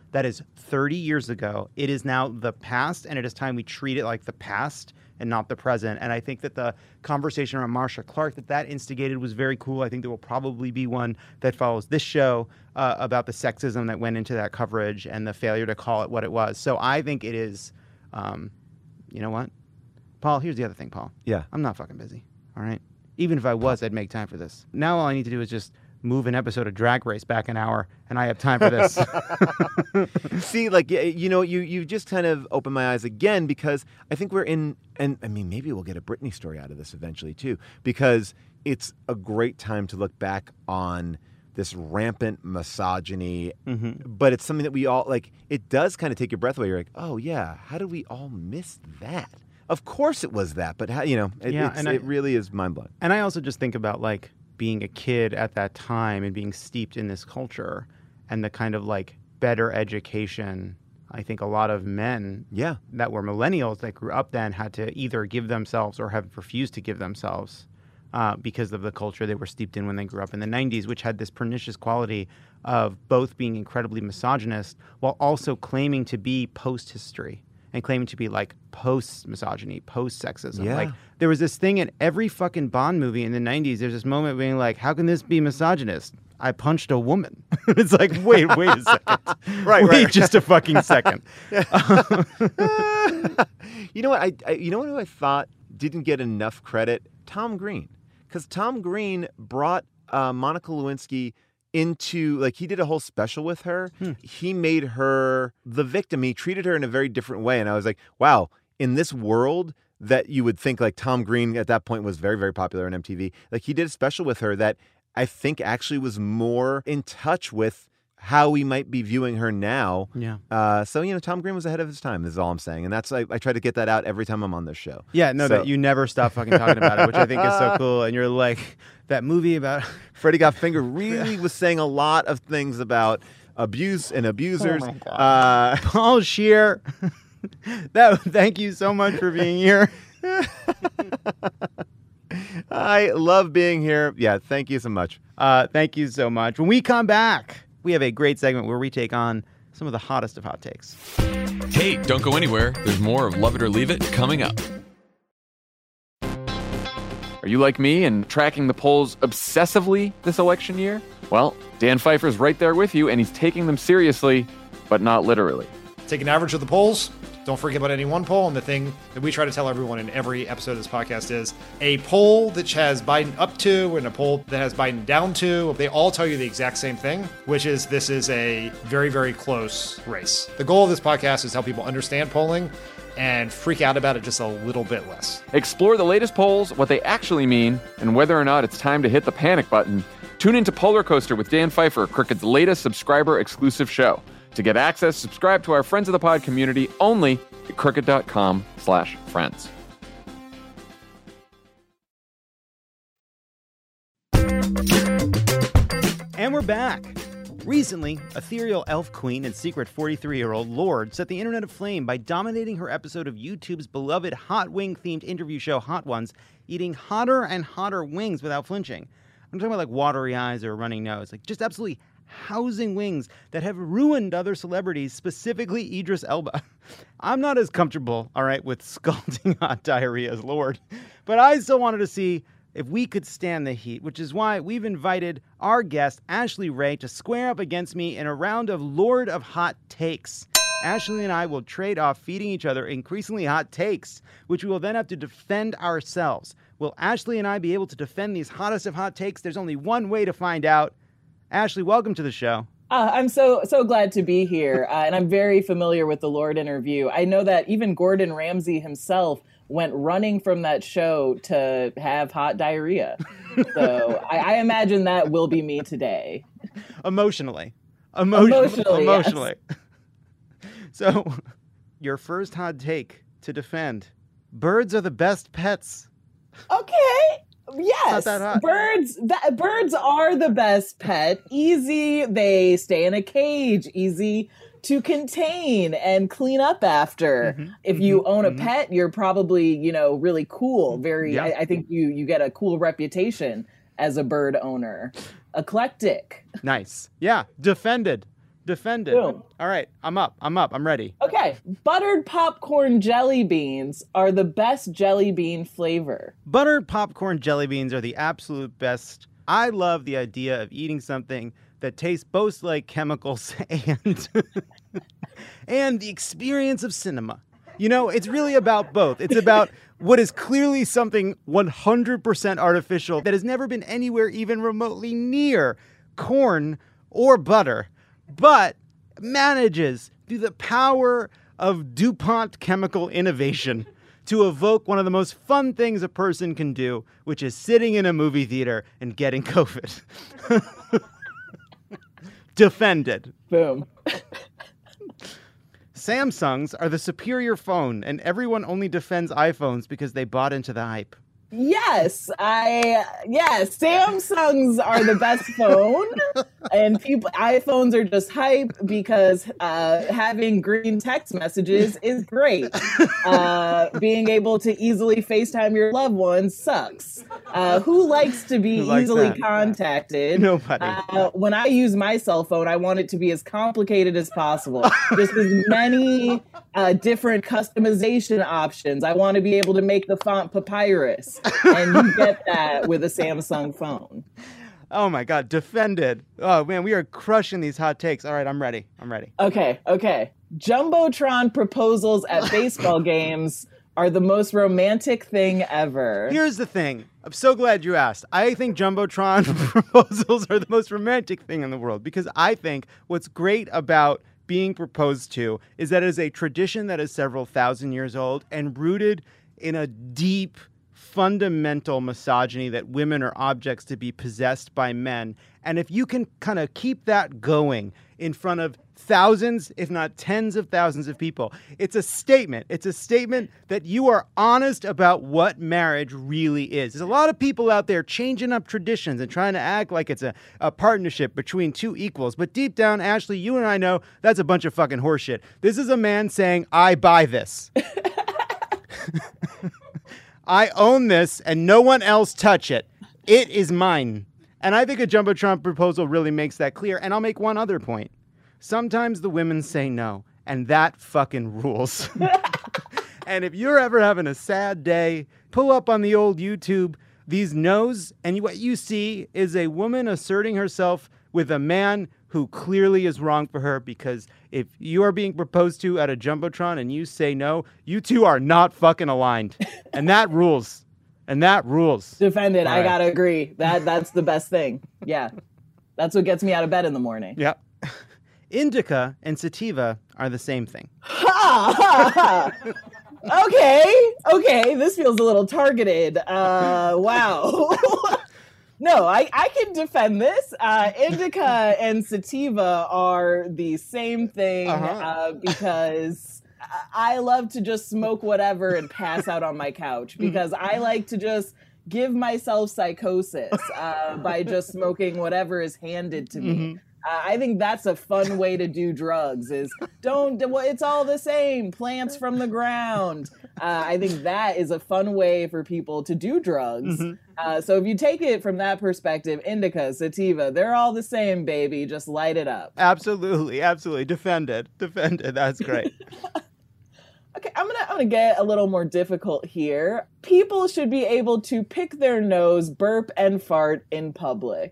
that is thirty years ago. It is now the past, and it is time we treat it like the past and not the present. And I think that the conversation around Marcia Clark that that instigated was very cool. I think there will probably be one that follows this show uh, about the sexism that went into that coverage and the failure to call it what it was. So I think it is, um, you know what? Paul, here's the other thing, Paul. Yeah. I'm not fucking busy, all right? Even if I was, I'd make time for this. Now all I need to do is just move an episode of Drag Race back an hour, and I have time for this. See, like, y- you know, you you just kind of opened my eyes again, because I think we're in, and I mean, maybe we'll get a Britney story out of this eventually too, because it's a great time to look back on this rampant misogyny, Mm-hmm. but it's something that we all, like, it does kind of take your breath away. You're like, oh yeah, how did we all miss that? Of course it was that, but how, you know, it, Yeah, it's, and I- it really is mind-blowing. And I also just think about, like, being a kid at that time and being steeped in this culture and the kind of, like, better education I think a lot of men Yeah. that were millennials that grew up then had to either give themselves or have refused to give themselves uh, because of the culture they were steeped in when they grew up in the nineties, which had this pernicious quality of both being incredibly misogynist while also claiming to be post-history and claiming to be like post-misogyny, post-sexism. Yeah. Like there was this thing in every fucking Bond movie in the nineties. There's this moment being like, how can this be misogynist? I punched a woman. It's like, wait, wait a second. Right, wait right. just a fucking second. You know what? I, I you know what I thought didn't get enough credit? Tom Green, because Tom Green brought uh, Monica Lewinsky into, like, he did a whole special with her. Hmm. He made her the victim. He treated her in a very different way, and I was like, wow, in this world that you would think like Tom Green at that point was very, very popular on M T V. Like, he did a special with her that I think actually was more in touch with how we might be viewing her now. Yeah. Uh, so, you know, Tom Green was ahead of his time, is all I'm saying. And that's, I, I try to get that out every time I'm on this show. Yeah, no, So- that you never stop fucking talking about it, which I think is so cool. And you're like, that movie about Freddie Got Fingered really was saying a lot of things about abuse and abusers. Oh my God. Uh, Paul Scheer. That, thank you so much for being here. I love being here. Yeah, thank you so much. Uh, thank you so much. When we come back, we have a great segment where we take on some of the hottest of hot takes. Hey, don't go anywhere. There's more of Love It or Leave It coming up. Are you like me and tracking the polls obsessively this election year? Well, Dan Pfeiffer's right there with you, and he's taking them seriously, but not literally. Take an average of the polls. Don't forget about any one poll. And the thing that we try to tell everyone in every episode of this podcast is a poll that has Biden up to and a poll that has Biden down to. They all tell you the exact same thing, which is this is a very, very close race. The goal of this podcast is to help people understand polling and freak out about it just a little bit less. Explore the latest polls, what they actually mean, and whether or not it's time to hit the panic button. Tune into Polar Coaster with Dan Pfeiffer, Crooked's latest subscriber-exclusive show. To get access, subscribe to our Friends of the Pod community only at crooked.com slash friends. And we're back. Recently, ethereal elf queen and secret forty-three-year-old Lorde set the internet aflame by dominating her episode of YouTube's beloved hot wing-themed interview show Hot Ones, eating hotter and hotter wings without flinching. I'm talking about like watery eyes or a running nose, like just absolutely housing wings that have ruined other celebrities, specifically Idris Elba. I'm not as comfortable, all right, with scalding hot diarrhea as Lorde, but I still wanted to see if we could stand the heat, which is why we've invited our guest, Ashley Ray, to square up against me in a round of Lord of Hot Takes. Ashley and I will trade off feeding each other increasingly hot takes, which we will then have to defend ourselves. Will Ashley and I be able to defend these hottest of hot takes? There's only one way to find out. Ashley, welcome to the show. Uh, I'm so so glad to be here, uh, and I'm very familiar with the Lorde interview. I know that even Gordon Ramsay himself went running from that show to have hot diarrhea. So I, I imagine that will be me today. Emotionally. Emo- Emotionally, Emotionally. So, your first hot take to defend. Birds are the best pets. Okay. Yes, Not that hot. birds. That, birds are the best pet. Easy, they stay in a cage. Easy to contain and clean up after. Mm-hmm, if you mm-hmm, own a mm-hmm. pet, you're probably, you know, really cool. Very. Yeah. I, I think you you get a cool reputation as a bird owner. Eclectic. Nice. Yeah, defended. Defended. Boom. All right, I'm up. I'm up. I'm ready. Okay. Buttered popcorn jelly beans are the best jelly bean flavor. Buttered popcorn jelly beans are the absolute best. I love the idea of eating something that tastes both like chemicals and and the experience of cinema. You know, it's really about both. It's about what is clearly something one hundred percent artificial that has never been anywhere even remotely near corn or butter, but manages, through the power of DuPont chemical innovation, to evoke one of the most fun things a person can do, which is sitting in a movie theater and getting COVID. Defended. Boom. Samsungs are the superior phone, and everyone only defends iPhones because they bought into the hype. Yes, I yes, Samsungs are the best phone, and people iPhones are just hype because uh, having green text messages is great. Uh, being able to easily FaceTime your loved ones sucks. Uh, who likes to be likes easily that? contacted? Nobody. Uh, when I use my cell phone, I want it to be as complicated as possible. Just as many uh, different customization options. I want to be able to make the font papyrus. And you get that with a Samsung phone. Oh my God, defended. Oh man, we are crushing these hot takes. All right, I'm ready. I'm ready. Okay, okay. Jumbotron proposals at baseball games are the most romantic thing ever. Here's the thing. I'm so glad you asked. I think Jumbotron proposals are the most romantic thing in the world because I think what's great about being proposed to is that it is a tradition that is several thousand years old and rooted in a deep fundamental misogyny that women are objects to be possessed by men. And if you can kind of keep that going in front of thousands, if not tens of thousands of people, it's a statement. It's a statement that you are honest about what marriage really is. There's a lot of people out there changing up traditions and trying to act like it's a, a partnership between two equals. But deep down, Ashley, you and I know that's a bunch of fucking horseshit. This is a man saying, I buy this. I own this and no one else touch it. It is mine. And I think a Jumbotron proposal really makes that clear. And I'll make one other point. Sometimes the women say no, and that fucking rules. And if you're ever having a sad day, pull up on the old YouTube these no's, and what you see is a woman asserting herself with a man who clearly is wrong for her, because if you are being proposed to at a Jumbotron and you say no, you two are not fucking aligned. And that rules. And that rules. Defended. All I right. gotta agree. That that's the best thing. Yeah. That's what gets me out of bed in the morning. Yep. Indica and sativa are the same thing. Ha, ha, ha. Okay. Okay. This feels a little targeted. Uh, wow. No, I, I can defend this. Uh, indica and sativa are the same thing Uh-huh. uh, because I love to just smoke whatever and pass out on my couch because I like to just give myself psychosis uh, by just smoking whatever is handed to me. Mm-hmm. Uh, I think that's a fun way to do drugs is don't, well, it's all the same, plants from the ground. Uh, I think that is a fun way for people to do drugs. Mm-hmm. Uh, so if you take it from that perspective, indica, sativa, they're all the same, baby. Just light it up. Absolutely, absolutely. Defended. Defended. That's great. Okay, I'm gonna I'm gonna get a little more difficult here. People should be able to pick their nose, burp, and fart in public.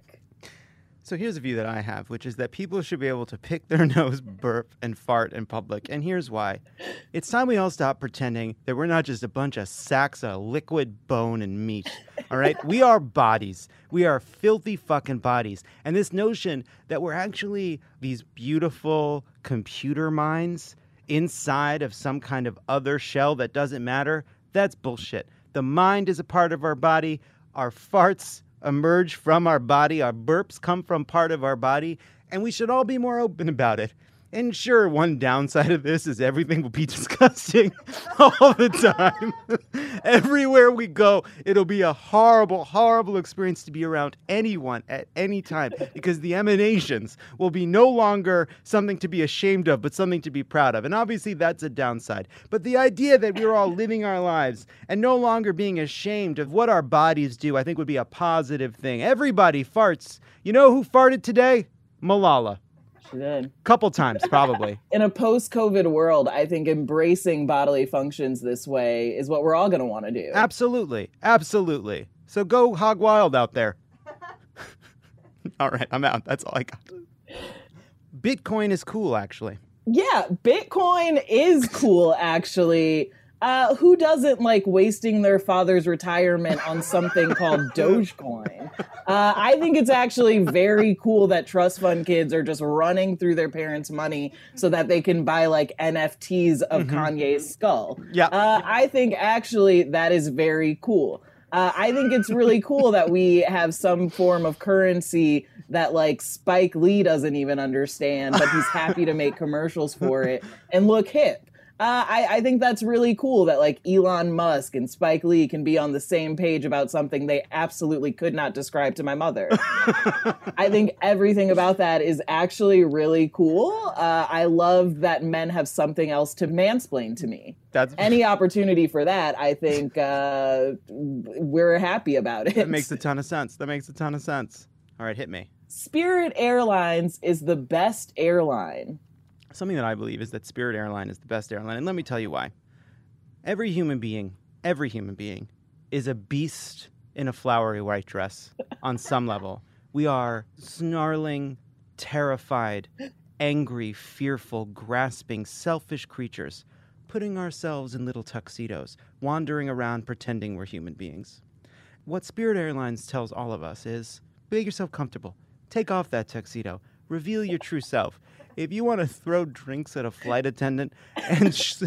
So here's a view that I have, which is that people should be able to pick their nose, burp, and fart in public. And here's why. It's time we all stop pretending that we're not just a bunch of sacks of liquid bone and meat. All right? We are bodies. We are filthy fucking bodies. And this notion that we're actually these beautiful computer minds inside of some kind of other shell that doesn't matter, that's bullshit. The mind is a part of our body. Our farts emerge from our body. Our burps come from part of our body, and we should all be more open about it. And sure, one downside of this is everything will be disgusting all the time. Everywhere we go, it'll be a horrible, horrible experience to be around anyone at any time, because the emanations will be no longer something to be ashamed of, but something to be proud of. And obviously that's a downside. But the idea that we're all living our lives and no longer being ashamed of what our bodies do, I think would be a positive thing. Everybody farts. You know who farted today? Malala. She did. Couple times, probably. In a post-COVID world, I think embracing bodily functions this way is what we're all going to want to do. Absolutely. Absolutely. So go hog wild out there. All right, I'm out. That's all I got. Bitcoin is cool, actually. Yeah, Bitcoin is cool, actually. Uh, who doesn't like wasting their father's retirement on something called Dogecoin? Uh, I think it's actually very cool that trust fund kids are just running through their parents' money so that they can buy like N F Ts of mm-hmm. Kanye's skull. Yeah. Uh, I think actually that is very cool. Uh, I think it's really cool that we have some form of currency that like Spike Lee doesn't even understand, but he's happy to make commercials for it and look hip. Uh, I, I think that's really cool that like Elon Musk and Spike Lee can be on the same page about something they absolutely could not describe to my mother. I think everything about that is actually really cool. Uh, I love that men have something else to mansplain to me. That's any opportunity for that. I think uh, we're happy about it. That makes a ton of sense. That makes a ton of sense. All right, hit me. Spirit Airlines is the best airline. Something that I believe is that Spirit Airline is the best airline, and let me tell you why. Every human being, every human being is a beast in a flowery white dress on some level. We are snarling, terrified, angry, fearful, grasping, selfish creatures, putting ourselves in little tuxedos, wandering around pretending we're human beings. What Spirit Airlines tells all of us is, make yourself comfortable. Take off that tuxedo. Reveal your true self. If you want to throw drinks at a flight attendant and sh-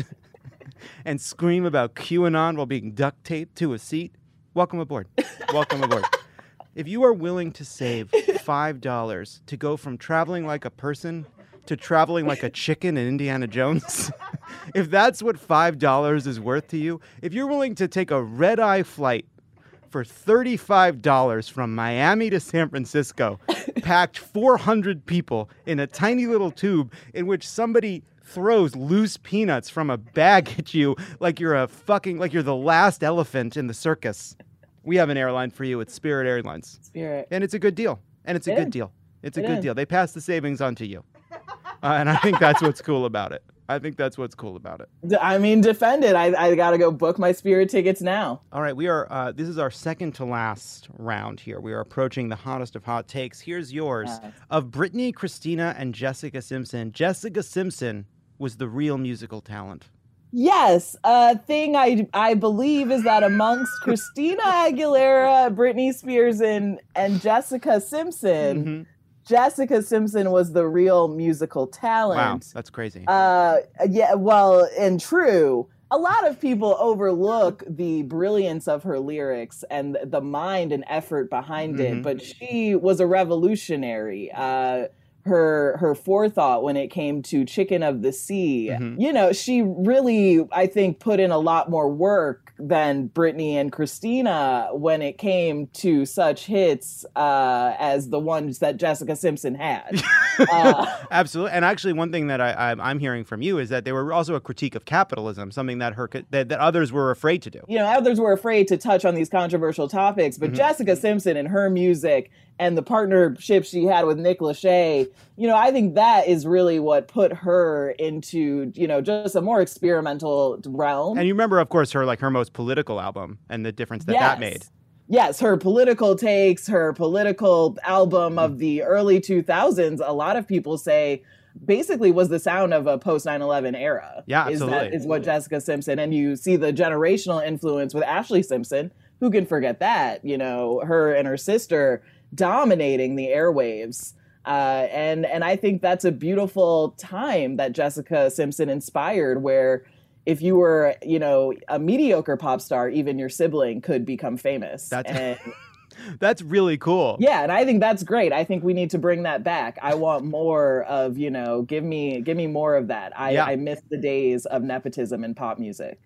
and scream about QAnon while being duct taped to a seat, welcome aboard. Welcome aboard. If you are willing to save five dollars to go from traveling like a person to traveling like a chicken in Indiana Jones, if that's what five dollars is worth to you, if you're willing to take a red-eye flight for thirty-five dollars from Miami to San Francisco, packed four hundred people in a tiny little tube in which somebody throws loose peanuts from a bag at you like you're a fucking, like you're the last elephant in the circus. We have an airline for you. It's Spirit Airlines. Spirit. And it's a good deal. And it's a It good is. deal. It's a It good is. deal. They pass the savings on to you. Uh, and I think that's what's cool about it. I think that's what's cool about it. D- I mean, defend it. I, I got to go book my Spirit tickets now. All right, we are. Uh, this is our second to last round here. We are approaching the hottest of hot takes. Here's yours Nice. of Britney, Christina, and Jessica Simpson. Jessica Simpson was the real musical talent. Yes, a thing I I believe is that amongst Christina Aguilera, Britney Spears, and and Jessica Simpson, Mhm. Jessica Simpson was the real musical Wow, talent. that's crazy. Uh, yeah, well, and true. A lot of people overlook the brilliance of her lyrics and the mind and effort behind Mhm. it, but she was a revolutionary. Uh, her her forethought when it came to Chicken of the Sea, Mhm. you know, she really, I think, put in a lot more work than Britney and Christina when it came to such hits uh, as the ones that Jessica Simpson had. uh, Absolutely. And actually, one thing that I, I'm, I'm hearing from you is that they were also a critique of capitalism, something that her that, that others were afraid to do. you know, others were afraid to touch on these controversial topics, but Mhm. Jessica Simpson and her music and the partnership she had with Nick Lachey, you know, I think that is really what put her into, you know, just a more experimental realm. And you remember, of course, her like her most political album and the difference that that made. Yes, her political takes, her political album of the early two thousands, a lot of people say basically was the sound of a post nine eleven era. Yeah, is that absolutely. is what Jessica Simpson, and you see the generational influence with Ashley Simpson. Who can forget that? You know, her and her sister dominating the airwaves. Uh, and and I think that's a beautiful time that Jessica Simpson inspired, where if you were, you know, a mediocre pop star, even your sibling could become famous. That's And, that's really cool. yeah, and I think that's great. I think we need to bring that back. I want more of, you know, give me give me more of that. I, Yeah. I miss the days of nepotism in pop music.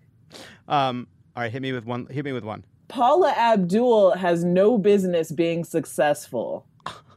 Um. All right, hit me with one. Hit me with one. Paula Abdul has no business being successful.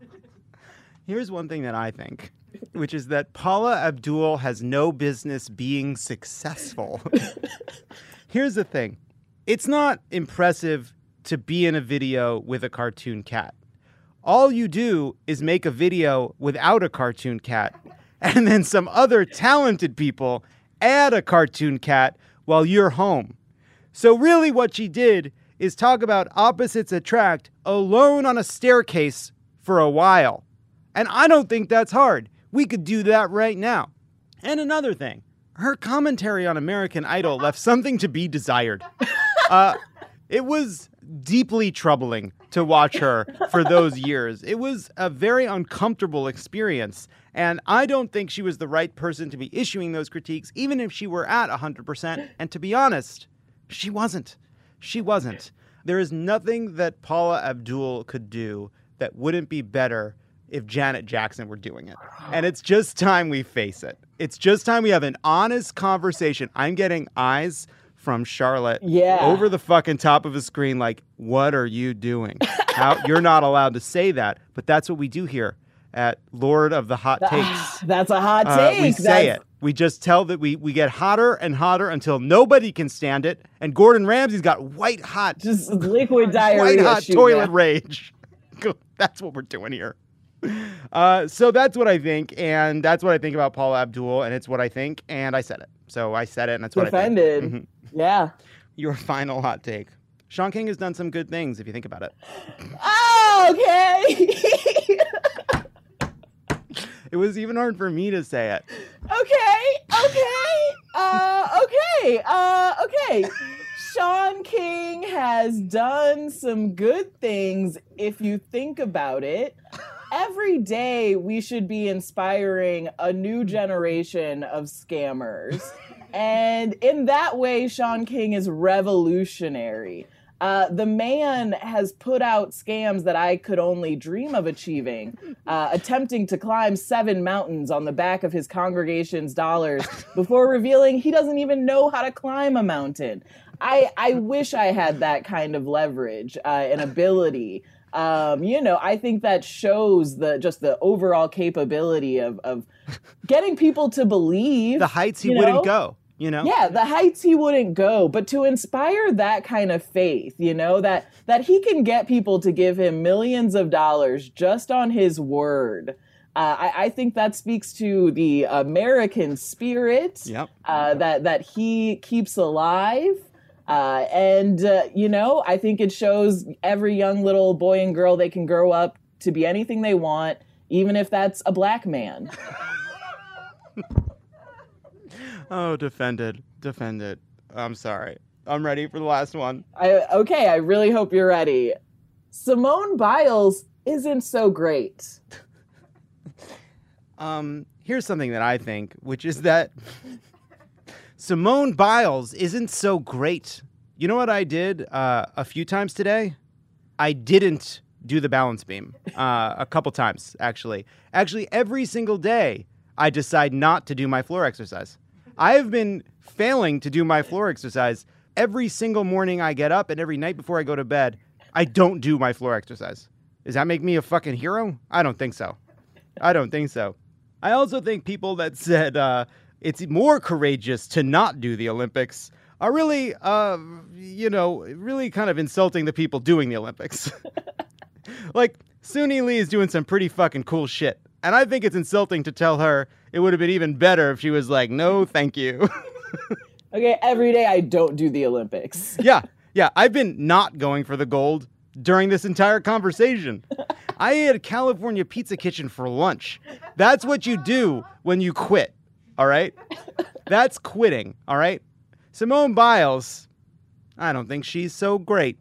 Here's one thing that I think, which is that Paula Abdul has no business being successful. Here's the thing. It's not impressive to be in a video with a cartoon cat. all you do is make a video without a cartoon cat, and then some other talented people add a cartoon cat while you're home. So really what she did is talk about opposites attract alone on a staircase for a while. And I don't think that's hard. We could do that right now. And another thing, her commentary on American Idol left something to be desired. Uh, it was deeply troubling to watch her for those years. It was a very uncomfortable experience. And I don't think she was the right person to be issuing those critiques, even if she were at one hundred percent. And to be honest, she wasn't. She wasn't. There is nothing that Paula Abdul could do that wouldn't be better if Janet Jackson were doing it. And it's just time we face it. It's just time we have an honest conversation. I'm getting eyes from Charlotte yeah. over the fucking top of a screen like, what are you doing? How, you're not allowed to say that, but that's what we do here at Lord of the Hot Takes. That's a hot Uh, take. we say That's... it. We just tell that we, we get hotter and hotter until nobody can stand it. And Gordon Ramsay's got white hot, just liquid diarrhea. white hot toilet out. rage. That's what we're doing here. Uh, so that's what I think, and that's what I think about Paula Abdul, and it's what I think, and I said it. So I said it, and that's what Defended. I think. Mm-hmm. Yeah. Your final hot take. Sean King has done some good things, if you think about it. Oh, okay. It was even hard for me to say it. Okay, okay, uh, okay, uh, okay. Sean King has done some good things if you think about it. Every day we should be inspiring a new generation of scammers. And in that way, Sean King is revolutionary. Uh, the man has put out scams that I could only dream of achieving, uh, attempting to climb seven mountains on the back of his congregation's dollars before revealing he doesn't even know how to climb a mountain. I, I wish I had that kind of leverage uh, and ability. Um, you know, I think that shows the just the overall capability of, of getting people to believe. The heights he you know? wouldn't go. You know? Yeah, the heights he wouldn't go, but to inspire that kind of faith, you know, that that he can get people to give him millions of dollars just on his word. Uh, I, I think that speaks to the American spirit yep. uh, that that he keeps alive. Uh, and, uh, you know, I think it shows every young little boy and girl they can grow up to be anything they want, even if that's a black man. Oh, defended. Defended. I'm sorry. I'm ready for the last one. I, okay, I really hope you're ready. Simone Biles isn't so great. um, here's something that I think, which is that Simone Biles isn't so great. You know what I did uh, a few times today? I didn't do the balance beam uh, a couple times, actually. Actually, every single day, I decide not to do my floor exercise. I have been failing to do my floor exercise every single morning I get up and every night before I go to bed. I don't do my floor exercise. Does that make me a fucking hero? I don't think so. I don't think so. I also think people that said uh, it's more courageous to not do the Olympics are really, uh, you know, really kind of insulting the people doing the Olympics. Like, Suni Lee is doing some pretty fucking cool shit. And I think it's insulting to tell her it would have been even better if she was like, no, thank you. Okay, every day I don't do the Olympics. Yeah, yeah. I've been not going for the gold during this entire conversation. I ate a California Pizza Kitchen for lunch. That's what you do when you quit, all right? That's quitting, all right? Simone Biles, I don't think she's so great.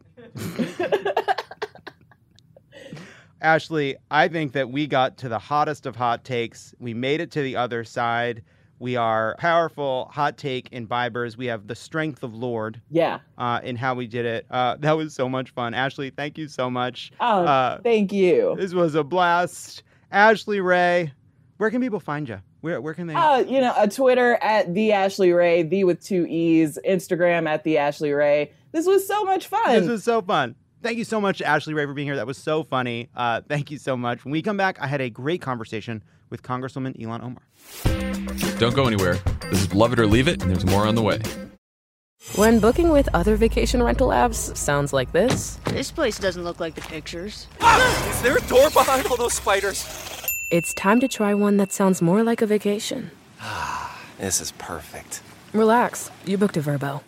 Ashley, I think that we got to the hottest of hot takes. We made it to the other side. We are powerful hot take imbibers. We have the strength of Lord. Yeah. Uh, in how we did it. Uh, that was so much fun. Ashley, thank you so much. Oh, uh, thank you. This was a blast. Ashley Ray, where can people find you? Where where can they? Uh, you know, a Twitter at the Ashley Ray, the with two E's, Instagram at the Ashley Ray. This was so much fun. This was so fun. Thank you so much, Ashley Ray, for being here. That was so funny. Uh, thank you so much. When we come back, I had a great conversation with Congresswoman Ilhan Omar. Don't go anywhere. This is Love It or Leave It, and there's more on the way. When booking with other vacation rental apps sounds like this. This place doesn't look like the pictures. Ah! Is there a door behind all those spiders? It's time to try one that sounds more like a vacation. Ah, this is perfect. Relax. You booked a Vrbo.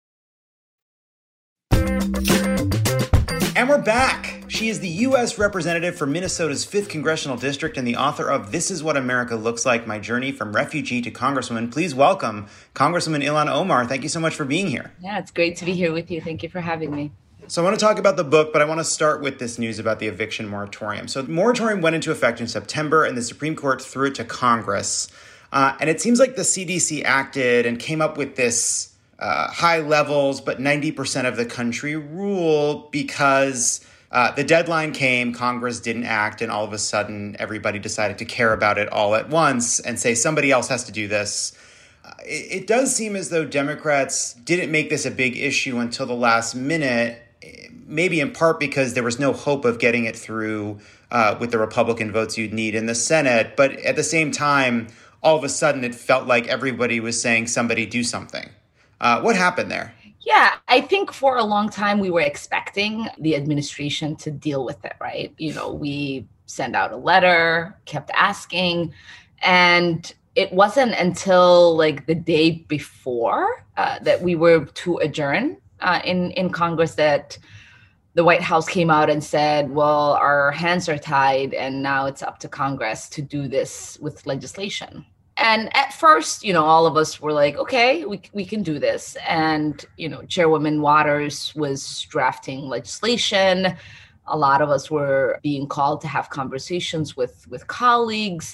And we're back. She is the U S representative for Minnesota's fifth Congressional District and the author of This Is What America Looks Like, My Journey from Refugee to Congresswoman. Please welcome Congresswoman Ilhan Omar. Thank you so much for being here. Yeah, it's great to be here with you. Thank you for having me. So I want to talk about the book, but I want to start with this news about the eviction moratorium. So the moratorium went into effect in September, and the Supreme Court threw it to Congress. Uh, and it seems like the C D C acted and came up with this uh, high levels, but ninety percent of the country rule because uh, the deadline came, Congress didn't act, and all of a sudden everybody decided to care about it all at once and say somebody else has to do this. Uh, it, it does seem as though Democrats didn't make this a big issue until the last minute, maybe in part because there was no hope of getting it through uh, with the Republican votes you'd need in the Senate. But at the same time, all of a sudden it felt like everybody was saying somebody do something. Uh, what happened there? Yeah, I think for a long time we were expecting the administration to deal with it, right? You know, we sent out a letter, kept asking, and it wasn't until like the day before uh, that we were to adjourn uh, in, in Congress that the White House came out and said, well, our hands are tied and now it's up to Congress to do this with legislation. And at first, you know, all of us were like, okay, we we can do this. And, you know, Chairwoman Waters was drafting legislation. A lot of us were being called to have conversations with, with colleagues.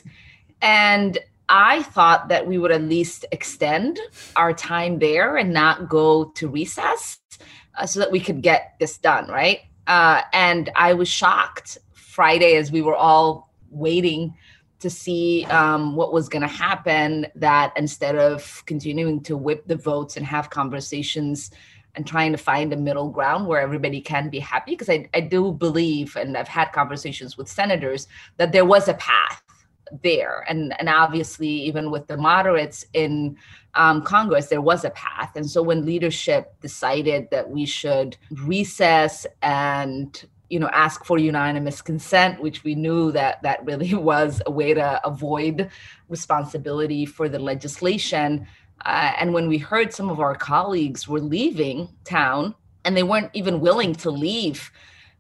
And I thought that we would at least extend our time there and not go to recess uh, so that we could get this done, right? Uh, and I was shocked Friday as we were all waiting to see um, what was going to happen, that instead of continuing to whip the votes and have conversations and trying to find a middle ground where everybody can be happy, because I, I do believe, and I've had conversations with senators, that there was a path there. And, and obviously, even with the moderates in um, Congress, there was a path. And so when leadership decided that we should recess and you know, ask for unanimous consent, which we knew that that really was a way to avoid responsibility for the legislation. Uh, and when we heard some of our colleagues were leaving town and they weren't even willing to leave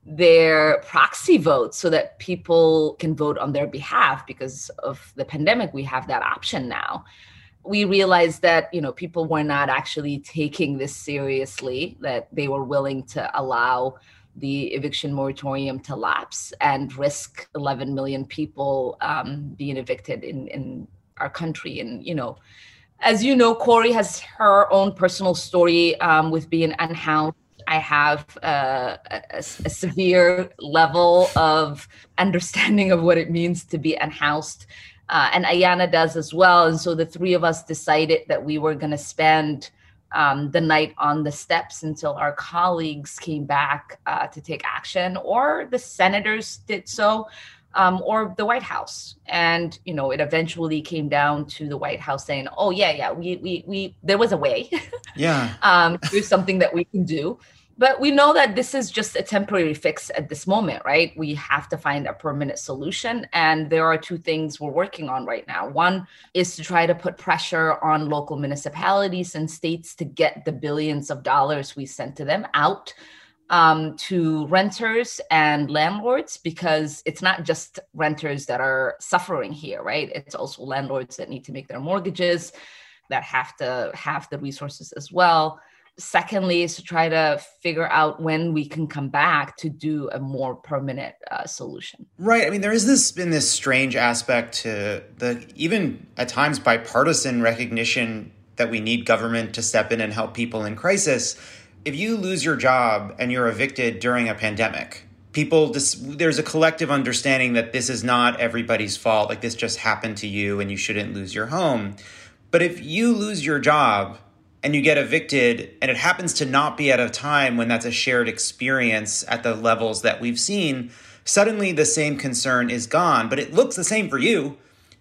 their proxy votes so that people can vote on their behalf because of the pandemic, we have that option now. We realized that, you know, people were not actually taking this seriously, that they were willing to allow the eviction moratorium to lapse and risk eleven million people um, being evicted in, in our country. And, you know, as you know, Corey has her own personal story um, with being unhoused. I have uh, a, a severe level of understanding of what it means to be unhoused. Uh, and Ayanna does as well. And so the three of us decided that we were going to spend Um, the night on the steps until our colleagues came back uh, to take action, or the senators did so, um, or the White House. And, you know, it eventually came down to the White House saying, oh, yeah, yeah, we, we, we there was a way. Yeah. um, there's something that we can do. But we know that this is just a temporary fix at this moment, right? We have to find a permanent solution. And there are two things we're working on right now. One is to try to put pressure on local municipalities and states to get the billions of dollars we sent to them out um, to renters and landlords, because it's not just renters that are suffering here, right? It's also landlords that need to make their mortgages, that have to have the resources as well. Secondly, is to try to figure out when we can come back to do a more permanent uh, solution. Right. I mean, there has this been this strange aspect to the even at times bipartisan recognition that we need government to step in and help people in crisis. If you lose your job and you're evicted during a pandemic, people just, there's a collective understanding that this is not everybody's fault. Like, this just happened to you and you shouldn't lose your home. But if you lose your job and you get evicted, and it happens to not be at a time when that's a shared experience at the levels that we've seen, suddenly the same concern is gone. But it looks the same for you.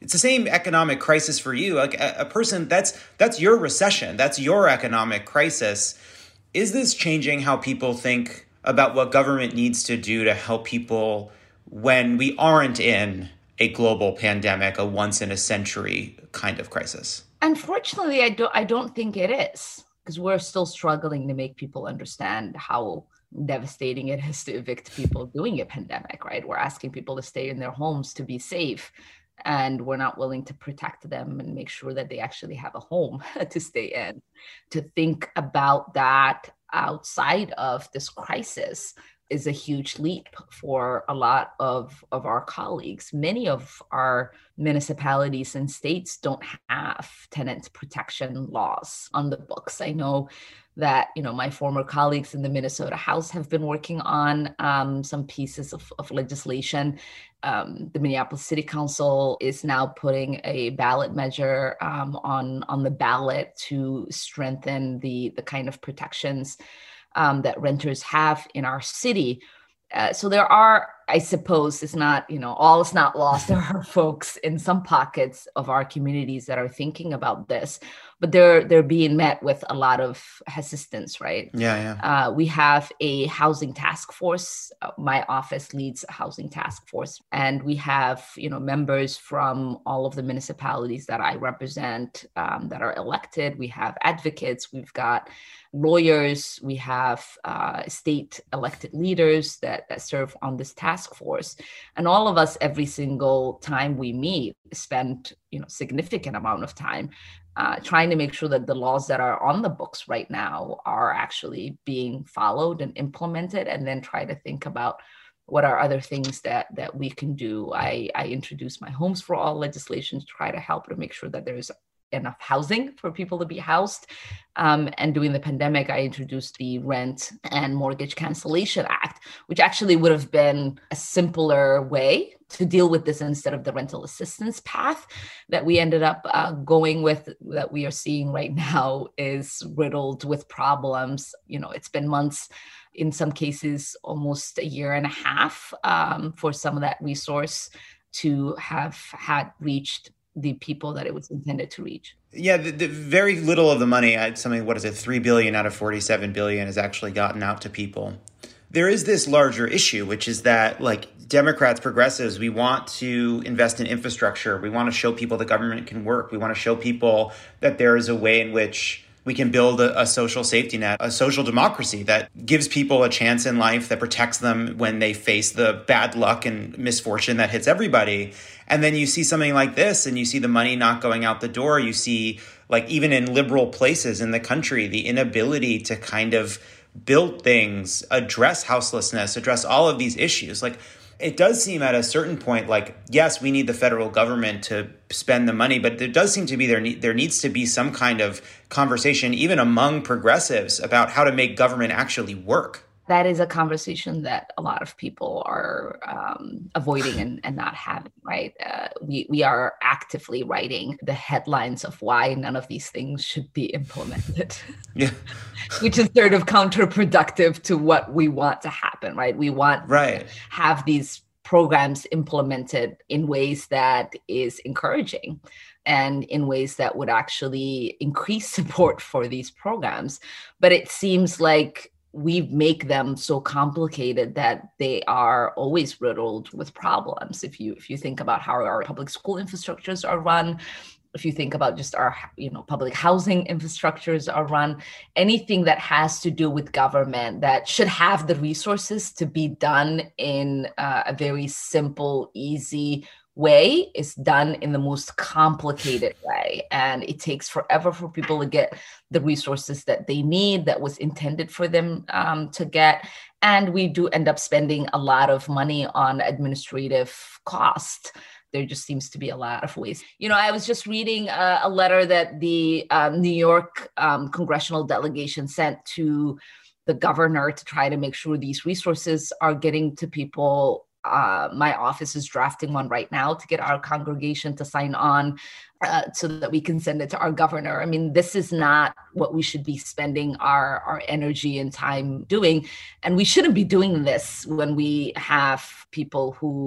It's the same economic crisis for you. Like a, a person, that's that's your recession. That's your economic crisis. Is this changing how people think about what government needs to do to help people when we aren't in a global pandemic, a once in a century kind of crisis? Unfortunately, I don't I don't think it is, because we're still struggling to make people understand how devastating it is to evict people during a pandemic, right? We're asking people to stay in their homes to be safe, and we're not willing to protect them and make sure that they actually have a home to stay in. To think about that outside of this crisis is a huge leap for a lot of, of our colleagues. Many of our municipalities and states don't have tenant protection laws on the books. I know that, you know, my former colleagues in the Minnesota House have been working on um, some pieces of, of legislation. Um, the Minneapolis City Council is now putting a ballot measure um, on, on the ballot to strengthen the, the kind of protections um, that renters have in our city. Uh, so there are, I suppose, it's not, you know, all is not lost. There are folks in some pockets of our communities that are thinking about this, but they're they're being met with a lot of resistance, right? Yeah, yeah. Uh, we have a housing task force. Uh, my office leads a housing task force, and we have, you know, members from all of the municipalities that I represent um, that are elected. We have advocates. We've got lawyers. We have uh, state elected leaders that that serve on this task force, and all of us, every single time we meet, spend, you know, significant amount of time uh, trying to make sure that the laws that are on the books right now are actually being followed and implemented, and then try to think about what are other things that that we can do. I, I introduced my Homes for All legislation to try to help to make sure that there's enough housing for people to be housed. Um, and during the pandemic, I introduced the Rent and Mortgage Cancellation Act, which actually would have been a simpler way to deal with this instead of the rental assistance path that we ended up uh, going with, that we are seeing right now is riddled with problems. You know, it's been months, in some cases, almost a year and a half um, for some of that resource to have had reached the people that it was intended to reach. Yeah, the, the very little of the money, something, what is it, three billion out of forty-seven billion has actually gotten out to people. There is this larger issue, which is that, like, Democrats, progressives, we want to invest in infrastructure. We want to show people the government can work. We want to show people that there is a way in which we can build a, a social safety net, a social democracy that gives people a chance in life, that protects them when they face the bad luck and misfortune that hits everybody. And then you see something like this and you see the money not going out the door. You see, like, even in liberal places in the country, the inability to kind of build things, address houselessness, address all of these issues. Like, it does seem at a certain point like, yes, we need the federal government to spend the money, but there does seem to be there, ne- there needs to be some kind of conversation, even among progressives, about how to make government actually work. That is a conversation that a lot of people are um, avoiding and, and not having, right? Uh, we, we are actively writing the headlines of why none of these things should be implemented. Yeah. Which is sort of counterproductive to what we want to happen, right? We want right. to have these programs implemented in ways that is encouraging and in ways that would actually increase support for these programs. But it seems like we make them so complicated that they are always riddled with problems. If you if you think about how our public school infrastructures are run, if you think about just our, you know, public housing infrastructures are run, anything that has to do with government that should have the resources to be done in uh, a very simple, easy way is done in the most complicated way. And it takes forever for people to get the resources that they need, that was intended for them um, to get. And we do end up spending a lot of money on administrative cost. There just seems to be a lot of ways. You know, I was just reading a, a letter that the um, New York um, congressional delegation sent to the governor to try to make sure these resources are getting to people. Uh, my office is drafting one right now to get our congregation to sign on uh, so that we can send it to our governor. I mean, this is not what we should be spending our, our energy and time doing. And we shouldn't be doing this when we have people who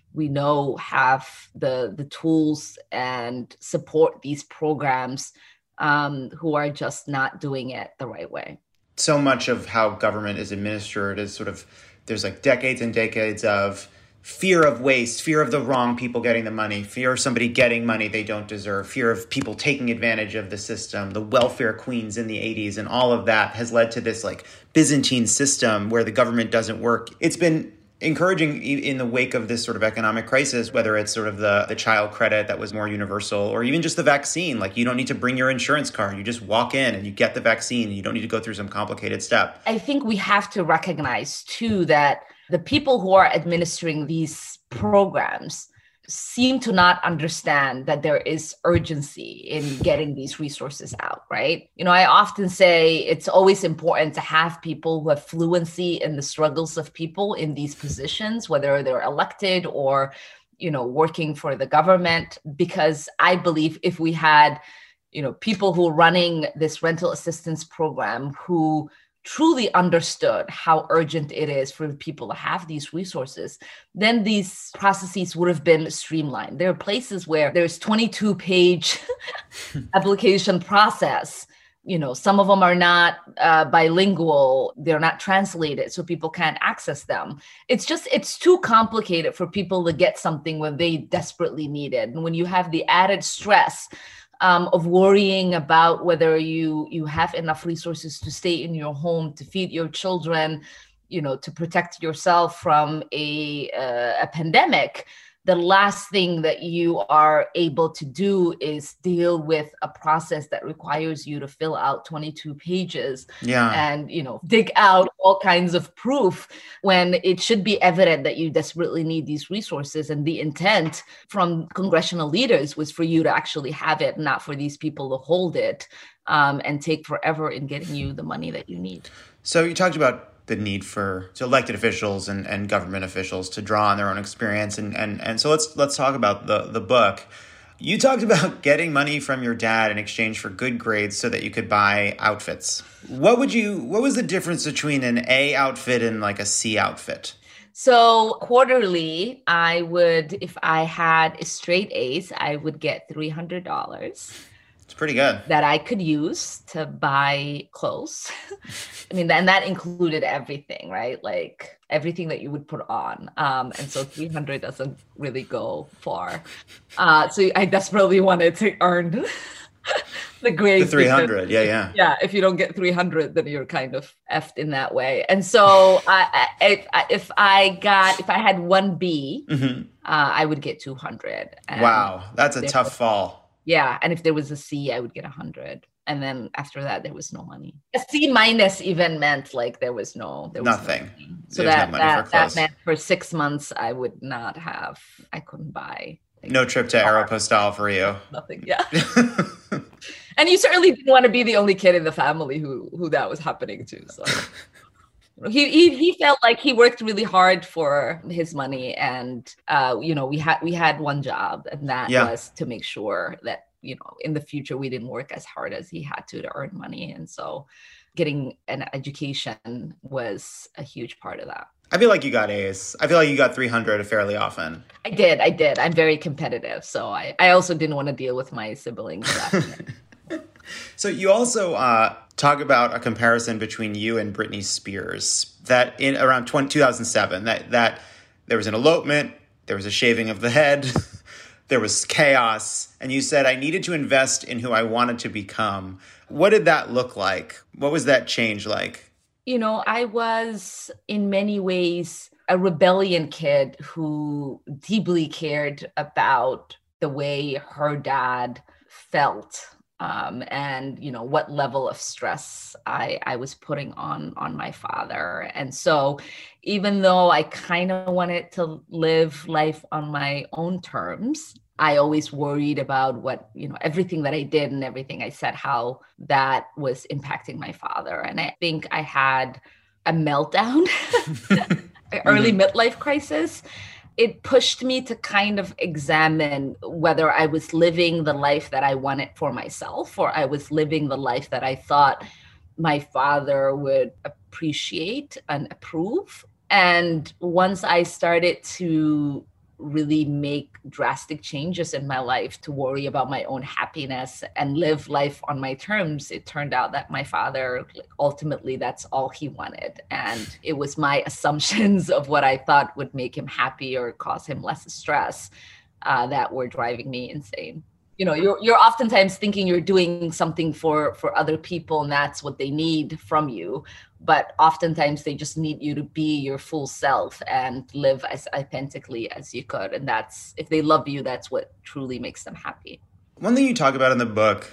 we know have the the tools and support these programs, um, who are just not doing it the right way. So much of how government is administered is sort of, there's like decades and decades of fear of waste, fear of the wrong people getting the money, fear of somebody getting money they don't deserve, fear of people taking advantage of the system, the welfare queens in the eighties, and all of that has led to this like Byzantine system where the government doesn't work. It's been encouraging in the wake of this sort of economic crisis, whether it's sort of the, the child credit that was more universal, or even just the vaccine. Like, you don't need to bring your insurance card. You just walk in and you get the vaccine. You don't need to go through some complicated step. I think we have to recognize, too, that the people who are administering these programs seem to not understand that there is urgency in getting these resources out, right? You know, I often say it's always important to have people who have fluency in the struggles of people in these positions, whether they're elected or, you know, working for the government, because I believe if we had, you know, people who are running this rental assistance program who truly understood how urgent it is for people to have these resources, then these processes would have been streamlined. There are places where there's twenty-two page application process. You know, some of them are not uh, bilingual. They're not translated, so people can't access them. It's just, it's too complicated for people to get something when they desperately need it. And when you have the added stress Um, of worrying about whether you you have enough resources to stay in your home, to feed your children, you know, to protect yourself from a uh, a pandemic, the last thing that you are able to do is deal with a process that requires you to fill out twenty-two pages yeah. and, you know, dig out all kinds of proof when it should be evident that you desperately need these resources. And the intent from congressional leaders was for you to actually have it, not for these people to hold it um, and take forever in getting you the money that you need. So you talked about the need for so elected officials and, and government officials to draw on their own experience. And, and, and so let's let's talk about the, the book. You talked about getting money from your dad in exchange for good grades so that you could buy outfits. What would you what was the difference between an A outfit and like a C outfit? So quarterly, I would, if I had straight A's, I would get three hundred dollars. It's pretty good. That I could use to buy clothes. I mean, and that included everything, right? Like everything that you would put on. Um, and so three hundred doesn't really go far. Uh, so I desperately wanted to earn the grade. The three hundred, yeah, yeah. Yeah, if you don't get three hundred, then you're kind of effed in that way. And so I, I, if, if I got, if I had one B, mm-hmm. uh, I would get two hundred. And wow, that's a tough fall. Yeah. And if there was a C, I would get one hundred. And then after that, there was no money. A C minus even meant like there was no... There was Nothing. No money. So There's that, no money that, for that meant for six months, I would not have... I couldn't buy... Like, no trip to Aeropostale for you. Nothing, yeah. And you certainly didn't want to be the only kid in the family who, who that was happening to. So he, he he felt like he worked really hard for his money. And, uh, you know, we had we had one job, and that yeah. was to make sure that, you know, in the future, we didn't work as hard as he had to to earn money. And so getting an education was a huge part of that. I feel like you got A's. I feel like you got three hundred fairly often. I did. I did. I'm very competitive. So I, I also didn't want to deal with my siblings. So you also uh, talk about a comparison between you and Britney Spears, that in around two thousand seven, that, that there was an elopement, there was a shaving of the head, there was chaos, and you said, I needed to invest in who I wanted to become. What did that look like? What was that change like? You know, I was in many ways a rebellion kid who deeply cared about the way her dad felt. Um, and, you know, what level of stress I, I was putting on, on my father. And so even though I kind of wanted to live life on my own terms, I always worried about what, you know, everything that I did and everything I said, how that was impacting my father. And I think I had a meltdown, early mm-hmm. midlife crisis. It pushed me to kind of examine whether I was living the life that I wanted for myself, or I was living the life that I thought my father would appreciate and approve. And once I started to really make drastic changes in my life to worry about my own happiness and live life on my terms, it turned out that my father, ultimately, that's all he wanted. And it was my assumptions of what I thought would make him happy or cause him less stress uh, that were driving me insane. You know, you're you're oftentimes thinking you're doing something for for other people and that's what they need from you. But oftentimes they just need you to be your full self and live as authentically as you could. And that's, if they love you, that's what truly makes them happy. One thing you talk about in the book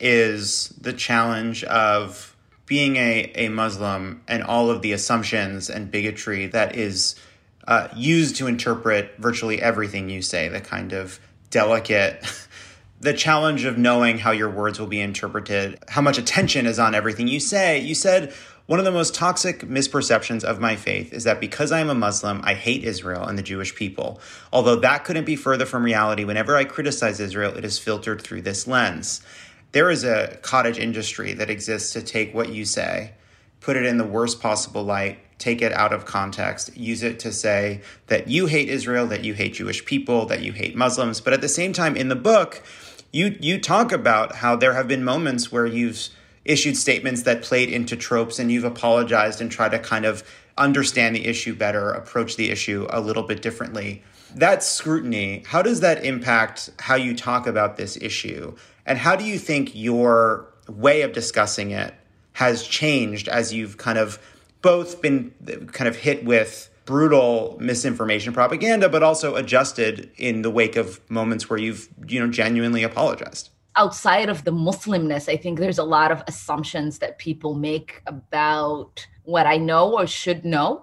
is the challenge of being a, a Muslim and all of the assumptions and bigotry that is uh, used to interpret virtually everything you say, the kind of delicate... the challenge of knowing how your words will be interpreted, how much attention is on everything you say. You said, one of the most toxic misperceptions of my faith is that because I am a Muslim, I hate Israel and the Jewish people. Although that couldn't be further from reality, whenever I criticize Israel, it is filtered through this lens. There is a cottage industry that exists to take what you say, put it in the worst possible light, take it out of context, use it to say that you hate Israel, that you hate Jewish people, that you hate Muslims. But at the same time, in the book, You you talk about how there have been moments where you've issued statements that played into tropes and you've apologized and tried to kind of understand the issue better, approach the issue a little bit differently. That scrutiny, how does that impact how you talk about this issue? And how do you think your way of discussing it has changed as you've kind of both been kind of hit with brutal misinformation propaganda, but also adjusted in the wake of moments where you've, you know, genuinely apologized? Outside of the Muslimness, I think there's a lot of assumptions that people make about what I know or should know.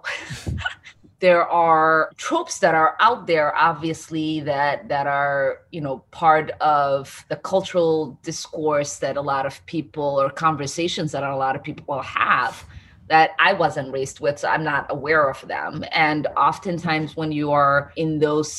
There are tropes that are out there, obviously, that that are, you know, part of the cultural discourse that a lot of people, or conversations that a lot of people have, that I wasn't raised with, so I'm not aware of them. And oftentimes when you are in those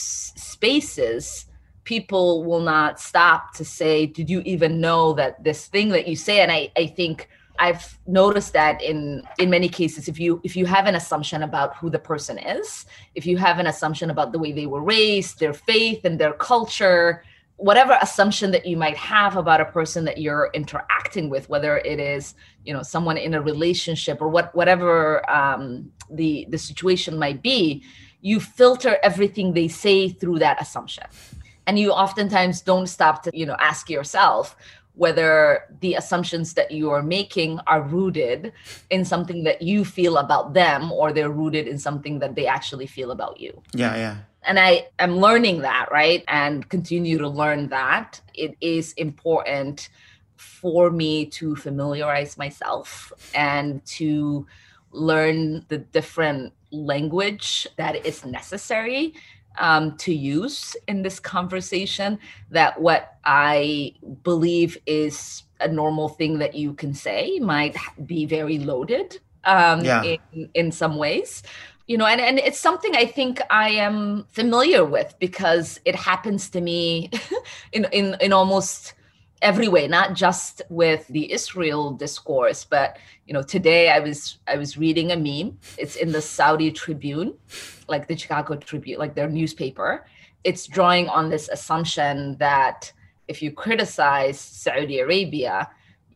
spaces, people will not stop to say, did you even know that this thing that you say? And I, I think I've noticed that in, in many cases, if you if you have an assumption about who the person is, if you have an assumption about the way they were raised, their faith and their culture, whatever assumption that you might have about a person that you're interacting with, whether it is, you know, someone in a relationship or what, whatever um, the, the situation might be, you filter everything they say through that assumption. And you oftentimes don't stop to, you know, ask yourself whether the assumptions that you are making are rooted in something that you feel about them, or they're rooted in something that they actually feel about you. Yeah, yeah. And I am learning that, right? And continue to learn that. It is important for me to familiarize myself and to learn the different language that is necessary um, to use in this conversation, that what I believe is a normal thing that you can say might be very loaded um, yeah. in, in some ways. You know, and, and it's something I think I am familiar with because it happens to me in, in, in almost every way, not just with the Israel discourse, but, you know, today I was I was reading a meme. It's in the Saudi Tribune, like the Chicago Tribune, like their newspaper. It's drawing on this assumption that if you criticize Saudi Arabia,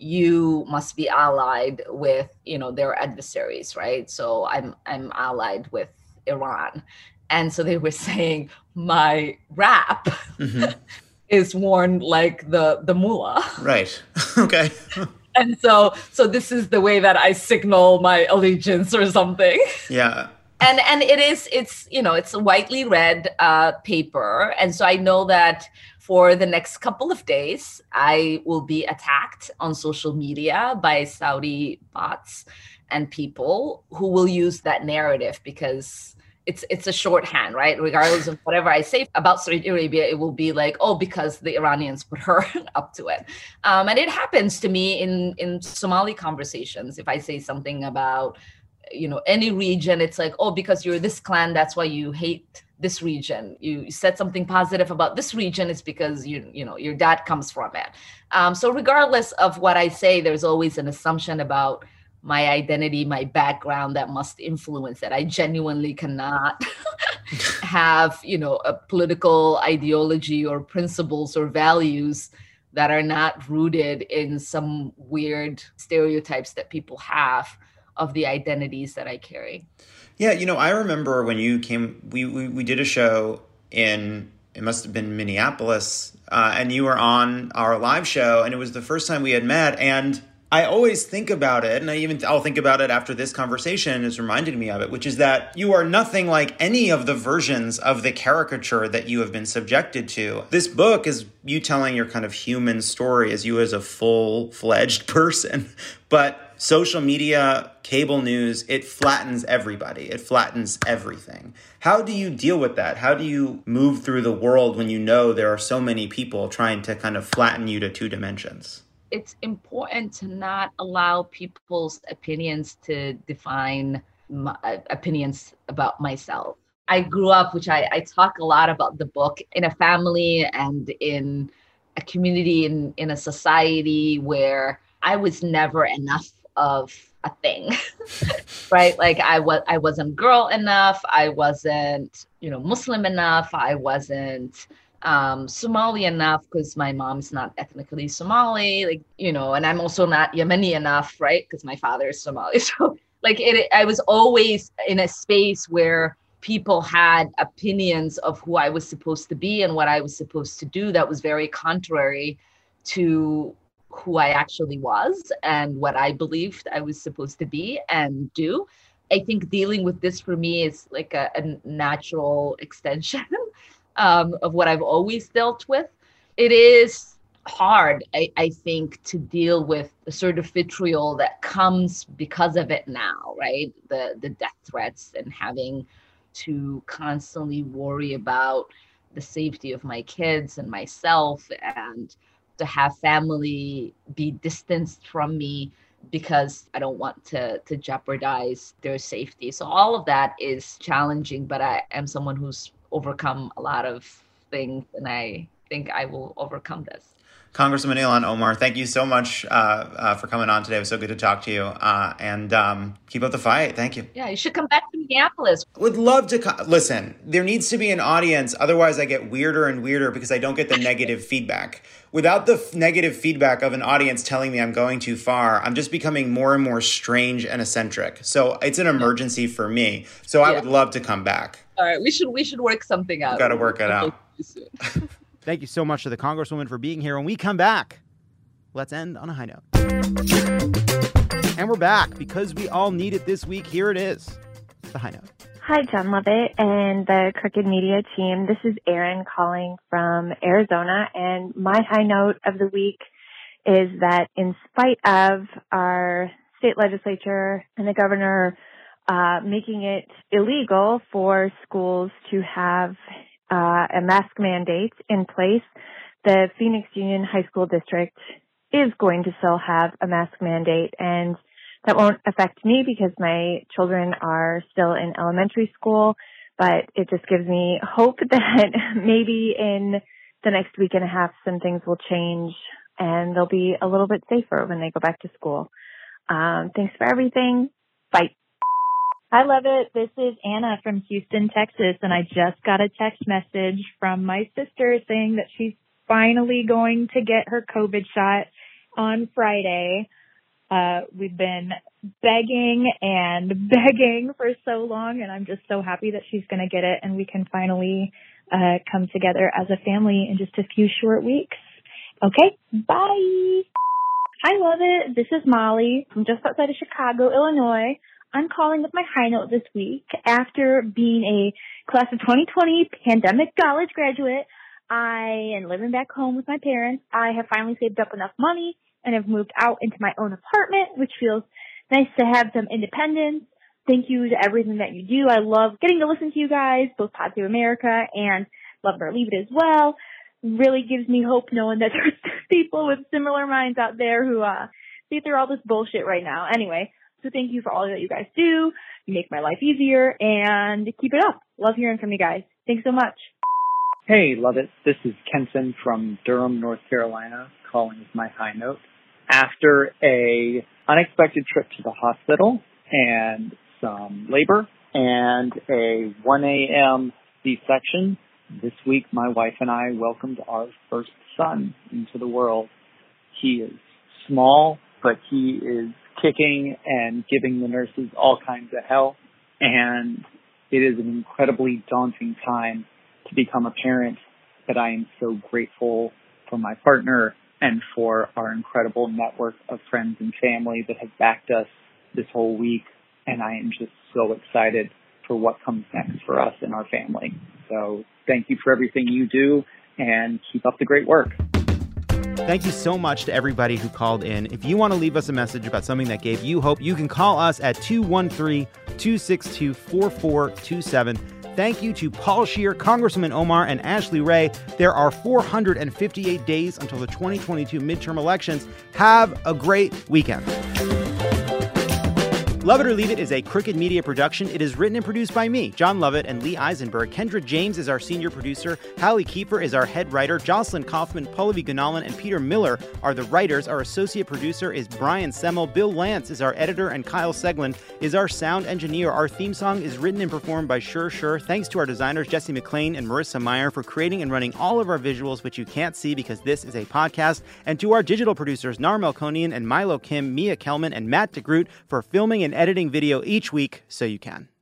you must be allied with, you know, their adversaries, right? So I'm I'm allied with Iran. And so they were saying my rap mm-hmm. is worn like the the mullah. Right. Okay. And so so this is the way that I signal my allegiance or something. Yeah. And and it is, it's, you know, it's a widely read uh, paper. And so I know that for the next couple of days, I will be attacked on social media by Saudi bots and people who will use that narrative because it's it's a shorthand, right? Regardless of whatever I say about Saudi Arabia, it will be like, oh, because the Iranians put her up to it. Um, and it happens to me in, in Somali conversations. If I say something about, you know, any region, it's like, oh, because you're this clan, that's why you hate this region. You said something positive about this region, it's because you you know your dad comes from it. Um, so regardless of what I say, there's always an assumption about my identity, my background that must influence it. I genuinely cannot have, you know, a political ideology or principles or values that are not rooted in some weird stereotypes that people have of the identities that I carry. Yeah, you know, I remember when you came, we, we, we did a show in, it must have been Minneapolis, uh, and you were on our live show, and it was the first time we had met, and I always think about it, and I even I'll think about it after this conversation has reminded me of it, which is that you are nothing like any of the versions of the caricature that you have been subjected to. This book is you telling your kind of human story as you as a full-fledged person, but social media, cable news, it flattens everybody. It flattens everything. How do you deal with that? How do you move through the world when you know there are so many people trying to kind of flatten you to two dimensions? It's important to not allow people's opinions to define my opinions about myself. I grew up, which I, I talk a lot about the book, in a family and in a community, in, in a society where I was never enough of a thing, right? Like I was, I wasn't girl enough. I wasn't, you know, Muslim enough. I wasn't um, Somali enough because my mom's not ethnically Somali, like, you know, and I'm also not Yemeni enough, right? Because my father is Somali. So like it, I was always in a space where people had opinions of who I was supposed to be and what I was supposed to do that was very contrary to who I actually was and what I believed I was supposed to be and do. I think dealing with this for me is like a, a natural extension um, of what I've always dealt with. It is hard, I, I think, to deal with the sort of vitriol that comes because of it now, right? The the death threats and having to constantly worry about the safety of my kids and myself, and to have family be distanced from me because I don't want to to jeopardize their safety. So all of that is challenging, but I am someone who's overcome a lot of things, and I think I will overcome this. Congresswoman Ilhan Omar, thank you so much uh, uh, for coming on today. It was so good to talk to you. Uh, and um, keep up the fight. Thank you. Yeah, you should come back to Minneapolis. Would love to co- listen. There needs to be an audience. Otherwise, I get weirder and weirder because I don't get the negative feedback. Without the f- negative feedback of an audience telling me I'm going too far, I'm just becoming more and more strange and eccentric. So it's an emergency for me. So I yeah. would love to come back. All right, we should we should work something out. We've got to work it out. Thank you so much to the Congresswoman for being here. When we come back, let's end on a high note. And we're back because we all need it this week. Here it is, the high note. Hi, Jon Lovett and the Crooked Media team. This is Erin calling from Arizona. And my high note of the week is that in spite of our state legislature and the governor uh, making it illegal for schools to have Uh, a mask mandate in place, the Phoenix Union High School District is going to still have a mask mandate, and that won't affect me because my children are still in elementary school, but it just gives me hope that maybe in the next week and a half some things will change and they'll be a little bit safer when they go back to school. Um, thanks for everything. Bye. I love it. This is Anna from Houston, Texas, and I just got a text message from my sister saying that she's finally going to get her COVID shot on Friday. Uh, we've been begging and begging for so long, and I'm just so happy that she's going to get it, and we can finally uh, come together as a family in just a few short weeks. Okay, bye. I love it. This is Molly from just outside of Chicago, Illinois. I'm calling with my high note this week. After being a class of twenty twenty pandemic college graduate, I am living back home with my parents. I have finally saved up enough money and have moved out into my own apartment, which feels nice to have some independence. Thank you to everything that you do. I love getting to listen to you guys, both Pod Save America and Love It or Leave It as well. Really gives me hope knowing that there's people with similar minds out there who uh see through all this bullshit right now. Anyway, so thank you for all that you guys do. You make my life easier, and keep it up. Love hearing from you guys. Thanks so much. Hey, love it. This is Kenton from Durham, North Carolina, calling with my high note. After a unexpected trip to the hospital and some labor and a one a.m. C-section. This week, my wife and I welcomed our first son into the world. He is small, but he is kicking and giving the nurses all kinds of hell. And it is an incredibly daunting time to become a parent, but I am so grateful for my partner and for our incredible network of friends and family that have backed us this whole week. And I am just so excited for what comes next for us and our family. So thank you for everything you do, and keep up the great work. Thank you so much to everybody who called in. If you want to leave us a message about something that gave you hope, you can call us at two one three, two six two, four four two seven. Thank you to Paul Scheer, Congressman Omar, and Ashley Ray. There are four hundred fifty-eight days until the twenty twenty-two midterm elections. Have a great weekend. Love It or Leave It is a Crooked Media production. It is written and produced by me, John Lovett, and Lee Eisenberg. Kendra James is our senior producer. Hallie Kiefer is our head writer. Jocelyn Kaufman, Pallavi Gunalan, and Peter Miller are the writers. Our associate producer is Brian Semmel. Bill Lance is our editor, and Kyle Seglin is our sound engineer. Our theme song is written and performed by Sure Sure. Thanks to our designers, Jesse McLean and Marissa Meyer, for creating and running all of our visuals, which you can't see because this is a podcast. And to our digital producers, Nar Melkonian and Milo Kim, Mia Kelman, and Matt DeGroot for filming and editing video each week so you can.